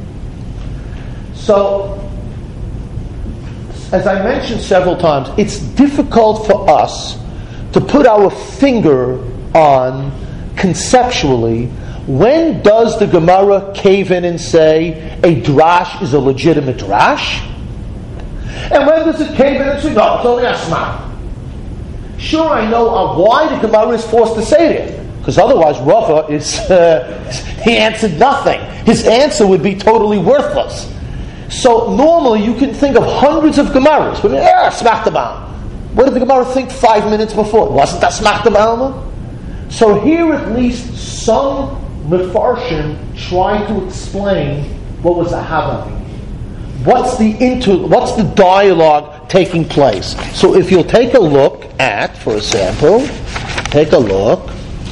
[SPEAKER 1] So, as I mentioned several times, it's difficult for us to put our finger on conceptually, when does the Gemara cave in and say a drash is a legitimate drash? And when does it cave in and say, no, it's only a smart? Sure, I know uh, why the Gemara is forced to say it, because otherwise Rava is, uh, he answered nothing. His answer would be totally worthless. So normally you can think of hundreds of Gemaras, but eh, smachta ba'alma. What did the Gemara think five minutes before? Wasn't that smachta ba'alma? So here at least some Mefarshim try to explain what was a Havamina. What's the inter, what's the dialogue taking place? So if you'll take a look at, for example, take a look.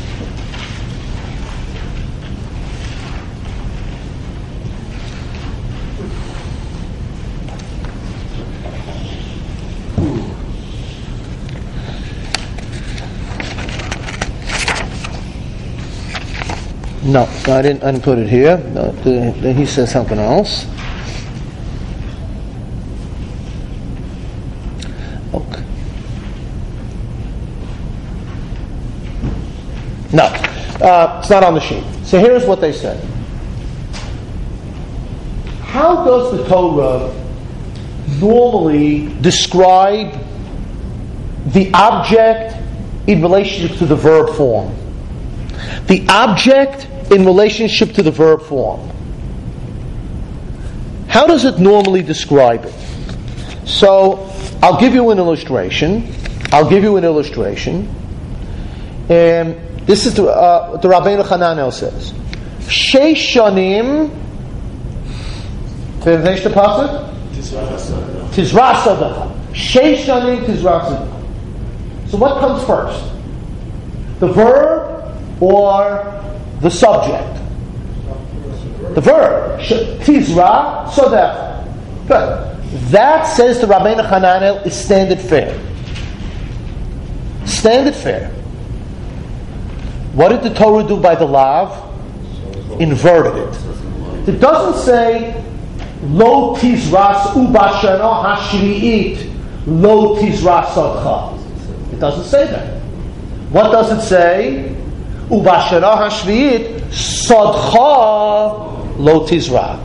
[SPEAKER 1] No, I didn't, I didn't put it here. No, the, the, he says something else. Okay. No, uh, it's not on the sheet. So here's what they said. How does the Torah normally describe the object in relationship to the verb form? The object in relationship to the verb form. How does it normally describe it? So, I'll give you an illustration. I'll give you an illustration. And this is the, uh, what the Rabbeinu Hananel says. Sheish shanim. Finish the pasuk? Tizrasadach. Sheish shanim tizrasadach. So what comes first? The verb or the subject? The verb. Tizra sadach. Good. That, says the Rabbeinu Hananel, is standard fare. Standard fare. What did the Torah do by the lav? Inverted it. It doesn't say lo tizras ubashana hashri'it lo tizras sadcha. It doesn't say that. What does it say? Ubashana hashri'it sadcha lo tizra.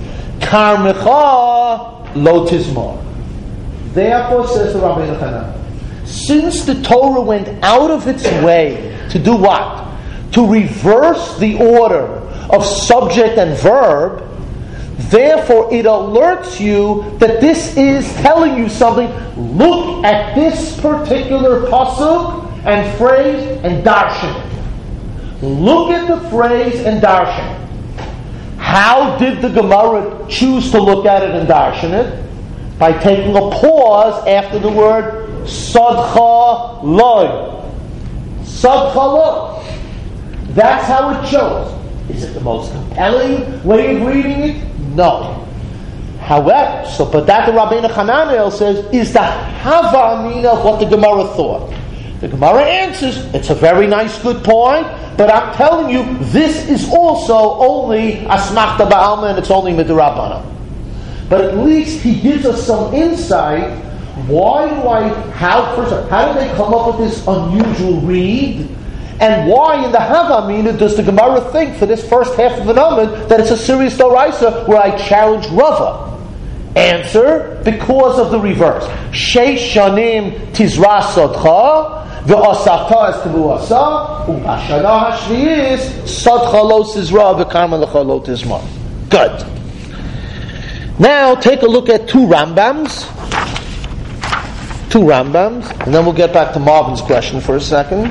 [SPEAKER 1] Karmecha lo tizmor. Therefore, says the Rabbeinu Hananel, since the Torah went out of its way to do what? To reverse the order of subject and verb, therefore it alerts you that this is telling you something. Look at this particular pasuk and phrase and darshan it. Look at the phrase and darshan it. How did the Gemara choose to look at it and darshan it? By taking a pause after the word sadcha loy. Sadcha loy. That's how it shows. Is it the most compelling way of reading it? No. However, so but that the Rabbeinu Hananel says is the havamina of what the Gemara thought. The Gemara answers, it's a very nice, good point, but I'm telling you, this is also only asmachta ba'alma and it's only midrabanan. But at least he gives us some insight. Why do I, how, first of all, how did they come up with this unusual read? And why in the Havamina does the Gemara think for this first half of the Amud that it's a serious Doraisa where I challenge Rava? Answer, because of the reverse. Sheish shanim tizra sadcha ve'asafta es tevuasa u'ashana hashviyis sadcha lo tizra ve'karma lecha lo tizmar. Good. Now take a look at two Rambams. Two Rambams, and then we'll get back to Marvin's question for a second.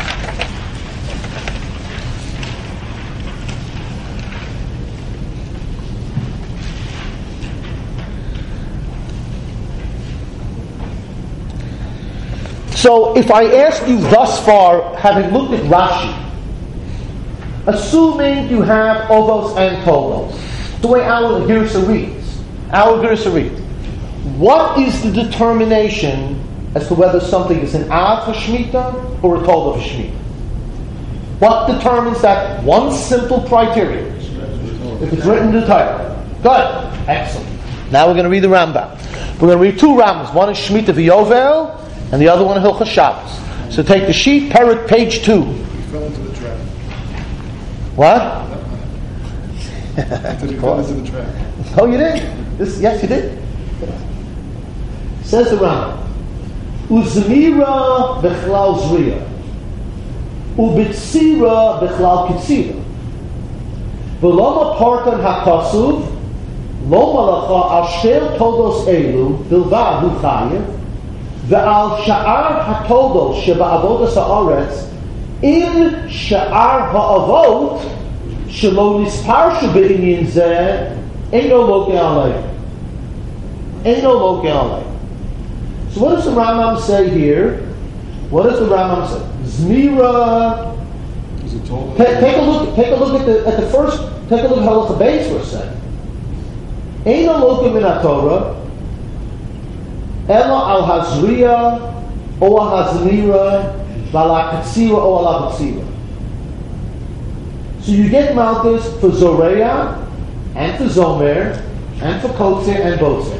[SPEAKER 1] So, if I ask you thus far, having looked at Rashi, assuming you have Ovos and Tovos, the way our Girsa reads, our Girsa reads, what is the determination as to whether something is an Av for Shemitah or a Tova for Shemitah? What determines that? One simple criteria. If it's written in the Torah. Good. Excellent. Now we're going to read the Rambam. We're going to read two Rambams. One is Shemitah v'Yovel, and the other one Hilchos Shabbos. So take the sheet, Perik, page two.
[SPEAKER 3] He fell into the trap.
[SPEAKER 1] What?
[SPEAKER 3] After he fell into the trap.
[SPEAKER 1] Oh, you did? This, yes, you did. Says the Rambam, Uzmira bechlal zriya, ubitzira bechlal kitzira, v'loma parkan hakasuv, lo malacha asher todos elu bilvad hu chayev, ve'al sha'ar hatodos sheba'avodas ha'aretz in sha'ar ha'avot shelo nispar shebe'inyin zeh eino lo ge'alei. Eino lo ge'alei. So what does the Rambam say here? What does the Rambam say? Zmira.
[SPEAKER 3] Is it told?
[SPEAKER 1] Ta- take a look. Take a look at the at the first. Take a look at Halacha Beis for a second. Ein alokim min haTorah, ela al hazriya o al hazmira, vala katsira o al katsira. So you get malchus for Zoreya and for Zomer and for Kotzer and Botzer.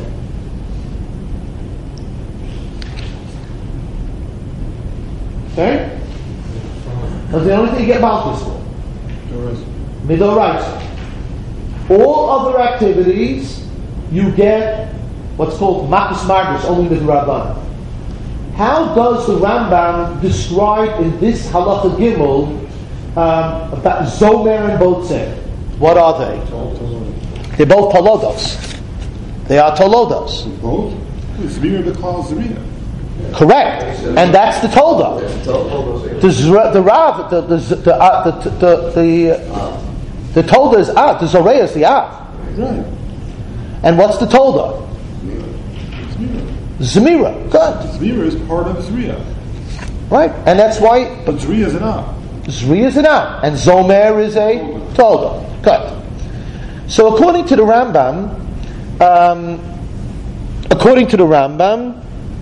[SPEAKER 1] Okay? That's the only thing you get malchus for. Midoraisa. All other activities, you get what's called Makus Margus, only with Rabban. How does the Rambam describe in this Halacha Gimel um, about Zomer and Botzer? What are they? They're both Tolodos. They are Tolodos.
[SPEAKER 3] Both? Zmira bechlal zriya.
[SPEAKER 1] Correct, and that's the Tolda. The Zra, the Rav, the the the uh, the the the, uh, the Tolda is Av. The Zoreya is the Av.
[SPEAKER 3] Right.
[SPEAKER 1] And what's the Tolda?
[SPEAKER 3] Zmira.
[SPEAKER 1] Zemira. Good.
[SPEAKER 3] Zmira is part of Zriya.
[SPEAKER 1] Right, and that's why
[SPEAKER 3] But Zriya is an Av.
[SPEAKER 1] Zri is an Av, and Zomer is a Tolda. Good. So according to the Rambam, um, according to the Rambam.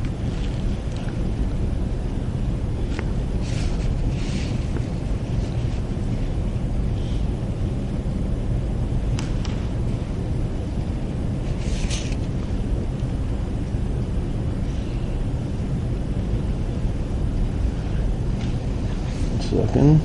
[SPEAKER 1] Second.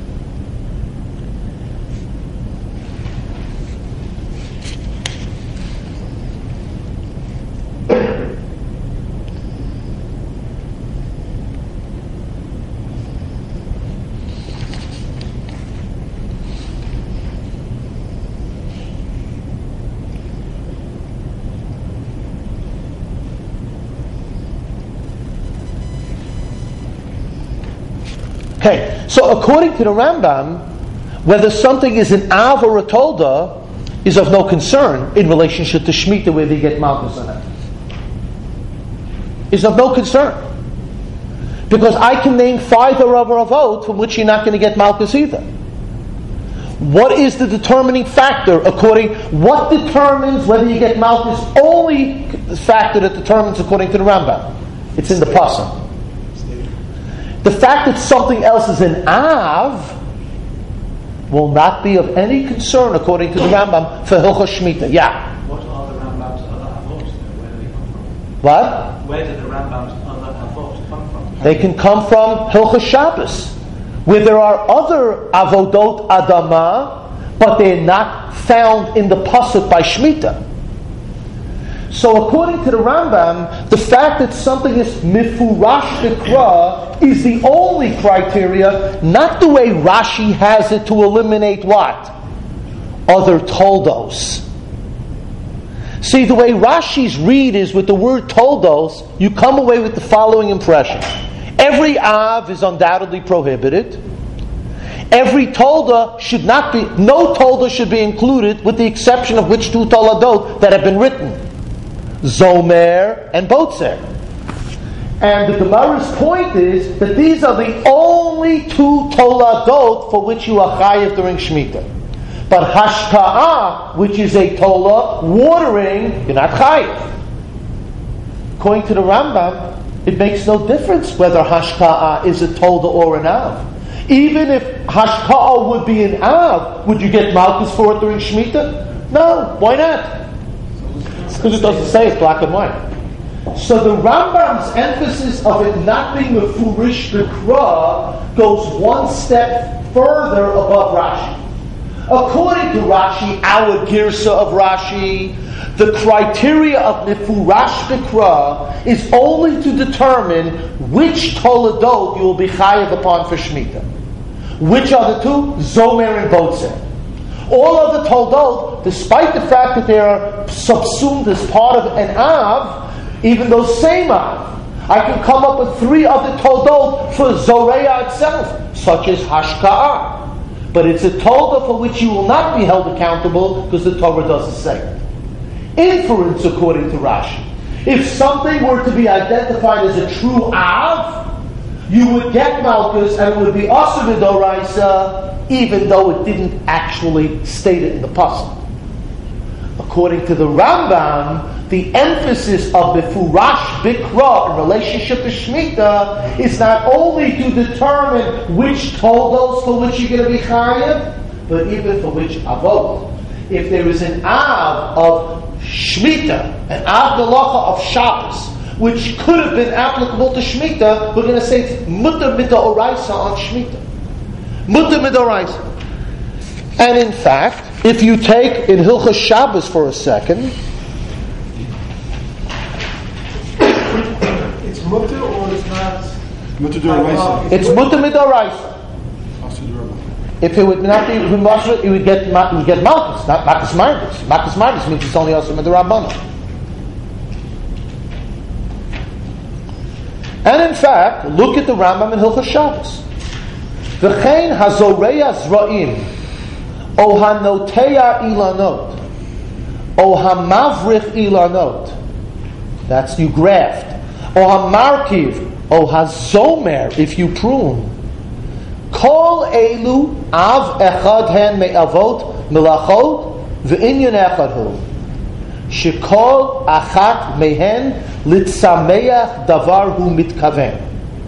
[SPEAKER 1] Okay, so according to the Rambam, whether something is an Av or a Tolda is of no concern in relationship to Shemitah, where they get Malchus on it. Is of no concern. Because I can name five Arav Avot from which you're not going to get Malchus either. What is the determining factor according, what determines whether you get Malchus? Only factor that determines according to the Rambam. It's in the Pasuk. The fact that something else is an Av will not be of any concern according to the Rambam for Hilchos Shemitah. Yeah.
[SPEAKER 7] What are the Rambam's other avot? Where do they come from?
[SPEAKER 1] What?
[SPEAKER 7] Where do the Rambam's other avot come from?
[SPEAKER 1] They can come from Hilchos Shabbos, where there are other Avodot Adama, but they're not found in the Pasuk by Shemitah. So according to the Rambam, the fact that something is mifurash dekra is the only criteria, not the way Rashi has it to eliminate what? Other toldos. See, the way Rashi's read is with the word toldos, you come away with the following impression. Every Av is undoubtedly prohibited. Every tolda should not be, no tolda should be included with the exception of which two toladot that have been written. Zomer and Botzer. And the Gemara's point is that these are the only two toladot for which you are chayiv during Shemitah. But hashka'ah, which is a tola, watering, you're not chayiv. According to the Rambam, it makes no difference whether hashka'ah is a tolda or an av. Even if hashka'ah would be an av, would you get malchus for it during Shemitah? No, why not? Because it doesn't say it's black and white. So the Rambam's emphasis of it not being a Furish Bikra goes one step further above Rashi. According to Rashi, our Girsa of Rashi, the criteria of Mefurash Bikra is only to determine which Toledot you will be chayav upon for Shemitah. Which are the two? Zomer and Botzer. All of the Toledot, despite the fact that they are subsumed as part of an Av, even though same Av, I can come up with three other Toledot for Zoreya itself, such as Hashka'ah. But it's a Toledah for which you will not be held accountable because the Torah doesn't say it. Inference, according to Rashi. If something were to be identified as a true Av, you would get Malchus and it would be Asur V'Doraisa, even though it didn't actually state it in the Pasuk. According to the Rambam, the emphasis of Mefurash Bikra in relationship to Shemitah is not only to determine which Toldos for which you're going to be chayav, but even for which Avot. If there is an Av of Shemitah, an Av Galacha of Shabbos, which could have been applicable to Shemitah, we're going to say it's Mutter Midoraisa on Shemitah. Mutter Midoraisa. And in fact, if you take in Hilchos Shabbos for a second,
[SPEAKER 2] It's mutter or it's not?
[SPEAKER 3] Mutter D'Oraisa.
[SPEAKER 1] it's Mutter Midoraisa.
[SPEAKER 3] Asur D'Rabbanan.
[SPEAKER 1] If it would not be Moshe, you would get you would get Malchus, not Malchus Marcus. Malchus Marcus means it's only also Midorabanan. And in fact, look at the Rambam in Hilchos Shabbos. V'chein hazoreya zra'im, o hanoteya ilanot, o hamavrich ilanot. That's you graft. O hamarkiv, o hazomer, if you prune. Kol elu av echad hen me'avot melachot v'inyan echad hu. Shekol achat mehen litzameach davar hu mitkaven.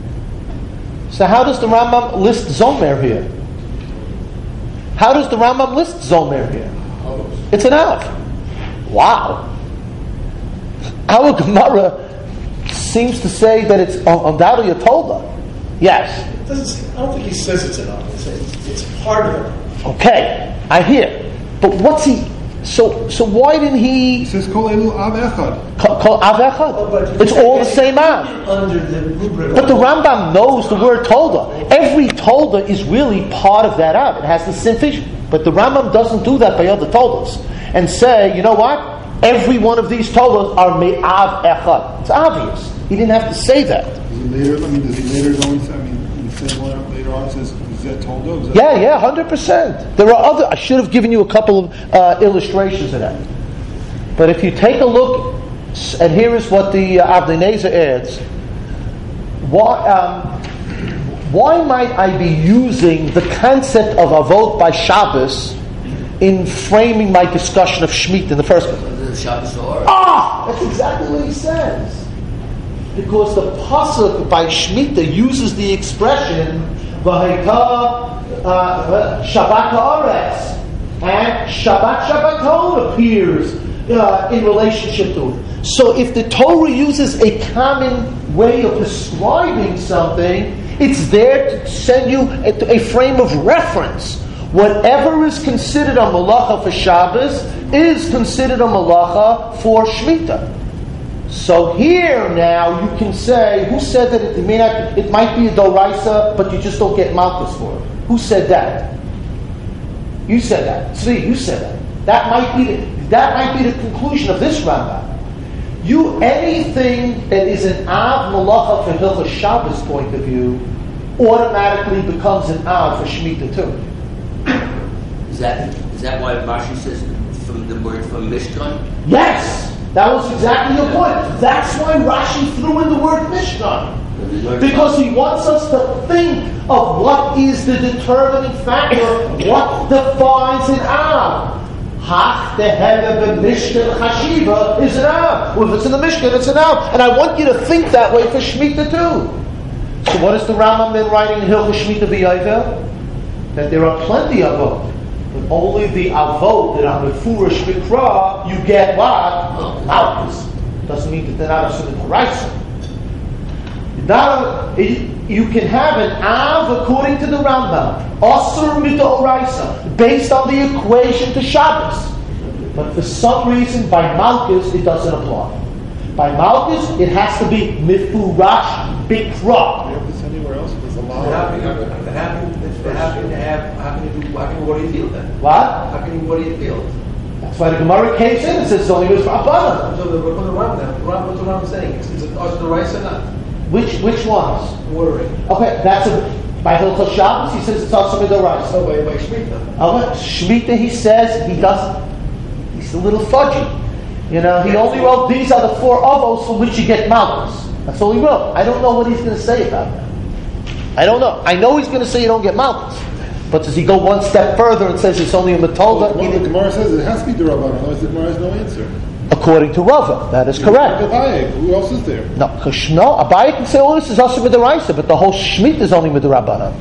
[SPEAKER 1] So how does the Rambam list Zomer here? How does the Rambam list Zomer here? It's an Av. Wow. Our Gemara seems to say that it's undoubtedly a Tolda. Yes.
[SPEAKER 8] It doesn't, I don't think he says it's an Av. It's, it's, it's part of it.
[SPEAKER 1] Okay, I hear. But what's he... So so why didn't he...
[SPEAKER 3] It says Kol Elu Av Echad.
[SPEAKER 1] Call, call Av Echad.
[SPEAKER 8] Oh, but
[SPEAKER 1] it's all the same Av.
[SPEAKER 8] Under the rubric.
[SPEAKER 1] But the Rambam knows the word Tolda. Every Tolda is really part of that Av. It has the same vision. But the Rambam doesn't do that by other Toldas. And say, you know what? Every one of these Toldas are Me'av Echad. It's obvious. He didn't have to say that.
[SPEAKER 3] Does he later, I mean, does he later go into, I mean, in the same way later on, it says, is that Toldo? Is that
[SPEAKER 1] Yeah, yeah, one hundred percent. There are other... I should have given you a couple of uh, illustrations of that. But if you take a look, and here is what the uh, Avnei Nezer adds. Why, um, why might I be using the concept of Avot by Shabbos in framing my discussion of Shemitah in the first place? Ah! That's exactly what he says. Because the pasuk by Shemitah uses the expression V'haita uh, Shabbat Haaretz, and Shabbat Shabbaton appears uh, in relationship to it. So if the Torah uses a common way of describing something, it's there to send you a, a frame of reference. Whatever is considered a malacha for Shabbos is considered a malacha for Shemitah. So here now you can say, who said that it may not, it might be a doraisa, but you just don't get malchus for it? Who said that? You said that. Tzvi, you said that. That might be the, that might be the conclusion of this Rambam. You anything that is an av malacha for Hilchos Shabbos point of view automatically becomes an av for Shemitah too.
[SPEAKER 9] Is that is that why Rashi says from the word from Mishkan?
[SPEAKER 1] Yes. That was exactly your point. That's why Rashi threw in the word Mishkan. Because he wants us to think of what is the determining factor, what defines an Av. Hach deheve b'Mishkan chashiva is an Av. Well, if it's in the Mishkan, it's an Av. And I want you to think that way for Shemitah too. So what is the Rambam been writing in Hilchos Shemitah B'Yovel? That there are plenty of them. But only the avot that are mefurish b'kra, you get what? Malchus. doesn't mean that they're not assuming Horaisa. You can have an Av according to the Rambam, Asur Midoraisa, based on the equation to Shabbos. But for some reason, by Malchus, it doesn't apply. By Malchus, it has to be Mifurash Bikra.
[SPEAKER 3] You have this anywhere else? There's a lot.
[SPEAKER 2] How can you, how can, how can you have, how can you do, how can you water your field then?
[SPEAKER 1] What?
[SPEAKER 2] How can you water your field?
[SPEAKER 1] That's why the Gemara came in and says it's only with Rabbanan.
[SPEAKER 2] So the, what the Rambam, Rambam, what the Rambam saying? Is it us the rice or not?
[SPEAKER 1] Which which ones?
[SPEAKER 2] Watering.
[SPEAKER 1] Okay, that's a, by Hilchos Shabbos. He says it's also Midoraisa.
[SPEAKER 2] So by by Shemitah.
[SPEAKER 1] Okay, Shemitah. He says he does. He's a little fudgy. You know, he only wrote these are the four avos from which you get malchus. That's all he wrote. I don't know what he's going to say about that. I don't know. I know he's going to say you don't get malchus. But does he go one step further and says it's only a matolda?
[SPEAKER 3] Well, the Gemara says it has to be the Rabbanan. Otherwise, the Gemara has no answer.
[SPEAKER 1] According to Rava, that is correct.
[SPEAKER 3] Abaye, who else is there?
[SPEAKER 1] No, because no, Abaye can say all this is also midaraisa, but the whole Shemitah is only midarabanan.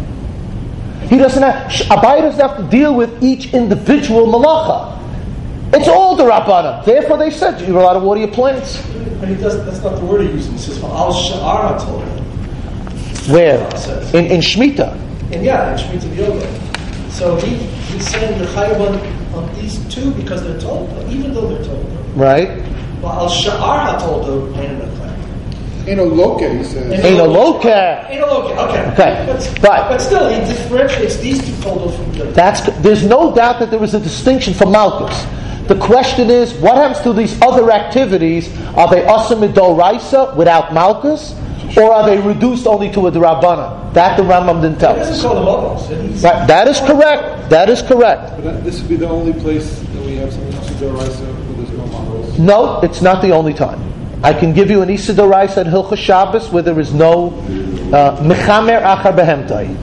[SPEAKER 1] He doesn't have. Abaye doesn't have to deal with each individual malacha. It's all the Rabbanan. Therefore, they said you're allowed to water your plants.
[SPEAKER 8] But he does, that's not the word he uses. He says, well, Al Sha'ara told him.
[SPEAKER 1] Where? In, in Shemitah.
[SPEAKER 8] And yeah, in Shemitah Yoga. So he, he's saying you're chayav on, on these two because they're told, even though they're told.
[SPEAKER 1] Right?
[SPEAKER 8] Well, Al Sha'ara told him, ain't a
[SPEAKER 3] Ain't a loke, he says.
[SPEAKER 1] Ain't a loke.
[SPEAKER 8] Ain't a loke, okay.
[SPEAKER 1] Okay.
[SPEAKER 8] But,
[SPEAKER 1] Right.
[SPEAKER 8] but still, he differentiates these two toldos from the other.
[SPEAKER 1] That's, there's no doubt that there is a distinction for Malchus. The question is, what happens to these other activities? Are they asa midoraisa without Malchus? Or are they reduced only to a D'Rabbanan? That the Rambam didn't tell
[SPEAKER 8] He doesn't
[SPEAKER 1] us.
[SPEAKER 8] call them ovos.
[SPEAKER 1] Right, that is correct. That is correct.
[SPEAKER 3] But that, this would be the only place that we have something else to do, right? So where there's no models.
[SPEAKER 1] No, it's not the only time. I can give you an Issa D'Oraisa and Hilchos Shabbos where there is no Mechamer Achar Behemtai.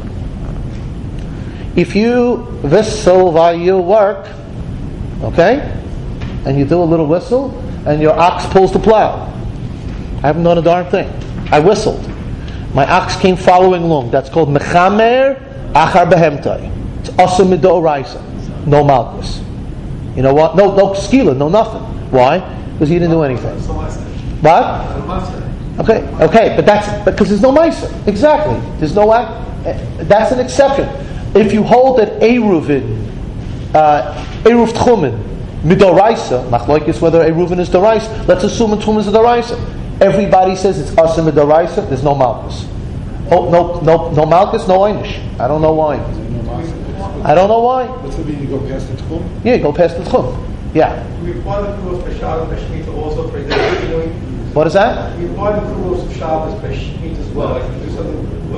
[SPEAKER 1] If you whistle while you work, okay, and you do a little whistle, and your ox pulls the plow. I haven't done a darn thing. I whistled. My ox came following along. That's called Mechamer Achar Behemtai. It's Asa Midoraisa. No Malchus. You know what? No, no skila, no nothing. Why? Because he didn't do anything. What? Okay, okay, but that's because there's no Maisa. Exactly. There's no act. That's an exception. If you hold that Eruvin, uh, Eruv Tchumen, Midoraisa, Machlokes whether Eruvin is Doraisa, let's assume Tchumen is Doraisa. Everybody says it's Asa Midoraisa, there's no Malchus. Oh, no, no, no Malchus, no Einish. I don't know why. I don't know why.
[SPEAKER 3] What's the mean? You go past the Tchum?
[SPEAKER 1] Yeah, go past the Tchum. Yeah.
[SPEAKER 2] We apply the rules for Shabbos and Shemitah also for example.
[SPEAKER 1] What is that?
[SPEAKER 2] We apply the rules of Shabbos for Shemitah as well. Like we do something.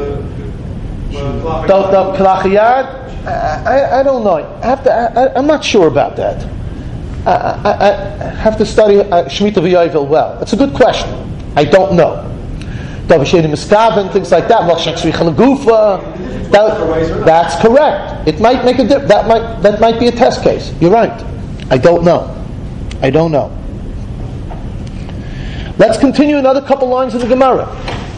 [SPEAKER 2] Uh,
[SPEAKER 1] The, the Kalachiyad, I, I, I don't know. I have to. I, I'm not sure about that. I, I, I have to study uh, Shemitah v'Yovel well. It's a good question. I don't know. Davasheni Miskaven, things like that. That, that's correct. It might make a difference. That might that might be a test case. You're right. I don't know. I don't know. Let's continue another couple lines of the Gemara.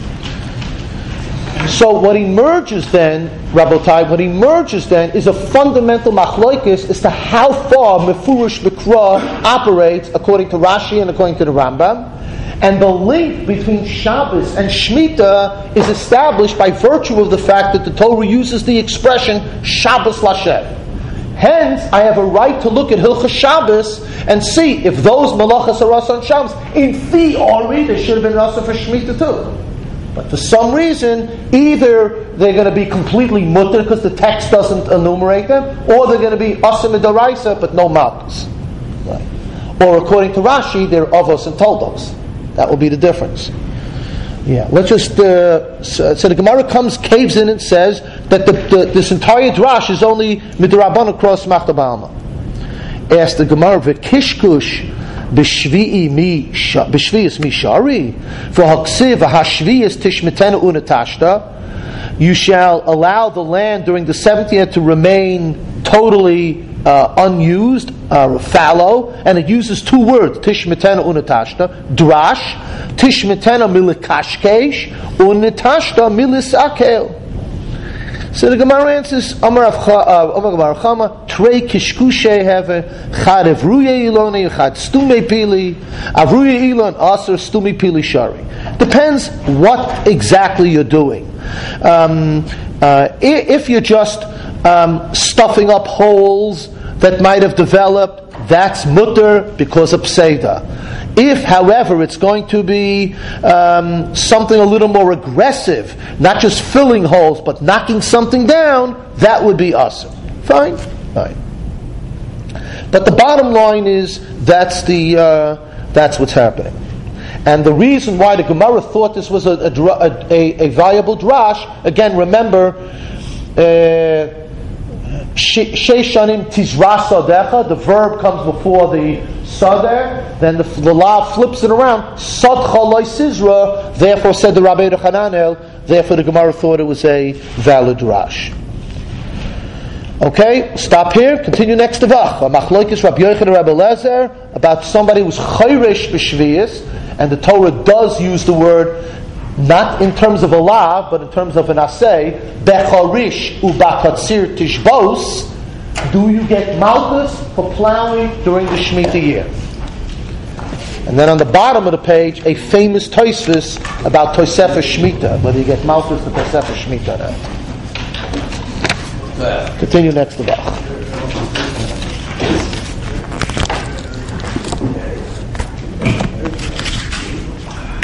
[SPEAKER 1] So what emerges then, Rabotai, what emerges then is a fundamental machlokes as to how far Mefurish Mikra operates according to Rashi and according to the Rambam. And the link between Shabbos and Shemitah is established by virtue of the fact that the Torah uses the expression Shabbos Lashem. Hence, I have a right to look at Hilchos Shabbos and see if those malachas are rasa on Shabbos. In theory, they should have been rasa for Shemitah too. But for some reason, either they're going to be completely mutter because the text doesn't enumerate them, or they're going to be asa midoraisa but no malchus. Right. Or according to Rashi, they're avos and toldos. That will be the difference. Yeah, let's just. Uh, so, so the Gemara comes, caves in, and says that the, the, this entire drash is only midrabban across Machta Ba'alma. Ask the Gemara, v'kishkush b'shvi'i mi b'shvi'is mi shari v'haksiv v'hashvi'is tishmetenu unatashta. You shall allow the land during the seventh year to remain totally uh, unused, uh, fallow, and it uses two words: tishmetenu unatashta, drash, tishmetenu milikashkesh, unatashta milisakel. So the Gemara answers, Amar Bar Chama, Achrei kishkushe heve, chad evruye iloni, chad stume pili, avruye ilon aser stume pili shari. Depends what exactly you're doing. Um, uh, if you're just um, stuffing up holes that might have developed, that's mutter because of pseida. If, however, it's going to be um, something a little more aggressive, not just filling holes, but knocking something down, that would be asur. Fine, fine. But the bottom line is that's the uh, that's what's happening. And the reason why the Gemara thought this was a, a, a, a viable drash, again, remember, uh, Sheishanim tizra sadecha, the verb comes before the sader, then the, the law flips it around, sadcha loy sizra, therefore said the Rabbi Hananel, therefore the Gemara thought it was a valid drash. Okay, stop here, continue next to Vach. Machloikis Rabbi Yochanan and Rabbi Eliezer, about somebody who's chayresh b'shviyas, and the Torah does use the word not in terms of a law, but in terms of an asay, becharish ubakatzir tishbos, do you get malchus for plowing during the Shemitah year? And then on the bottom of the page, a famous Tosfos about Tosefah Shemitah, whether you get malchus for Tosefah Shemitah or not. Continue next to that.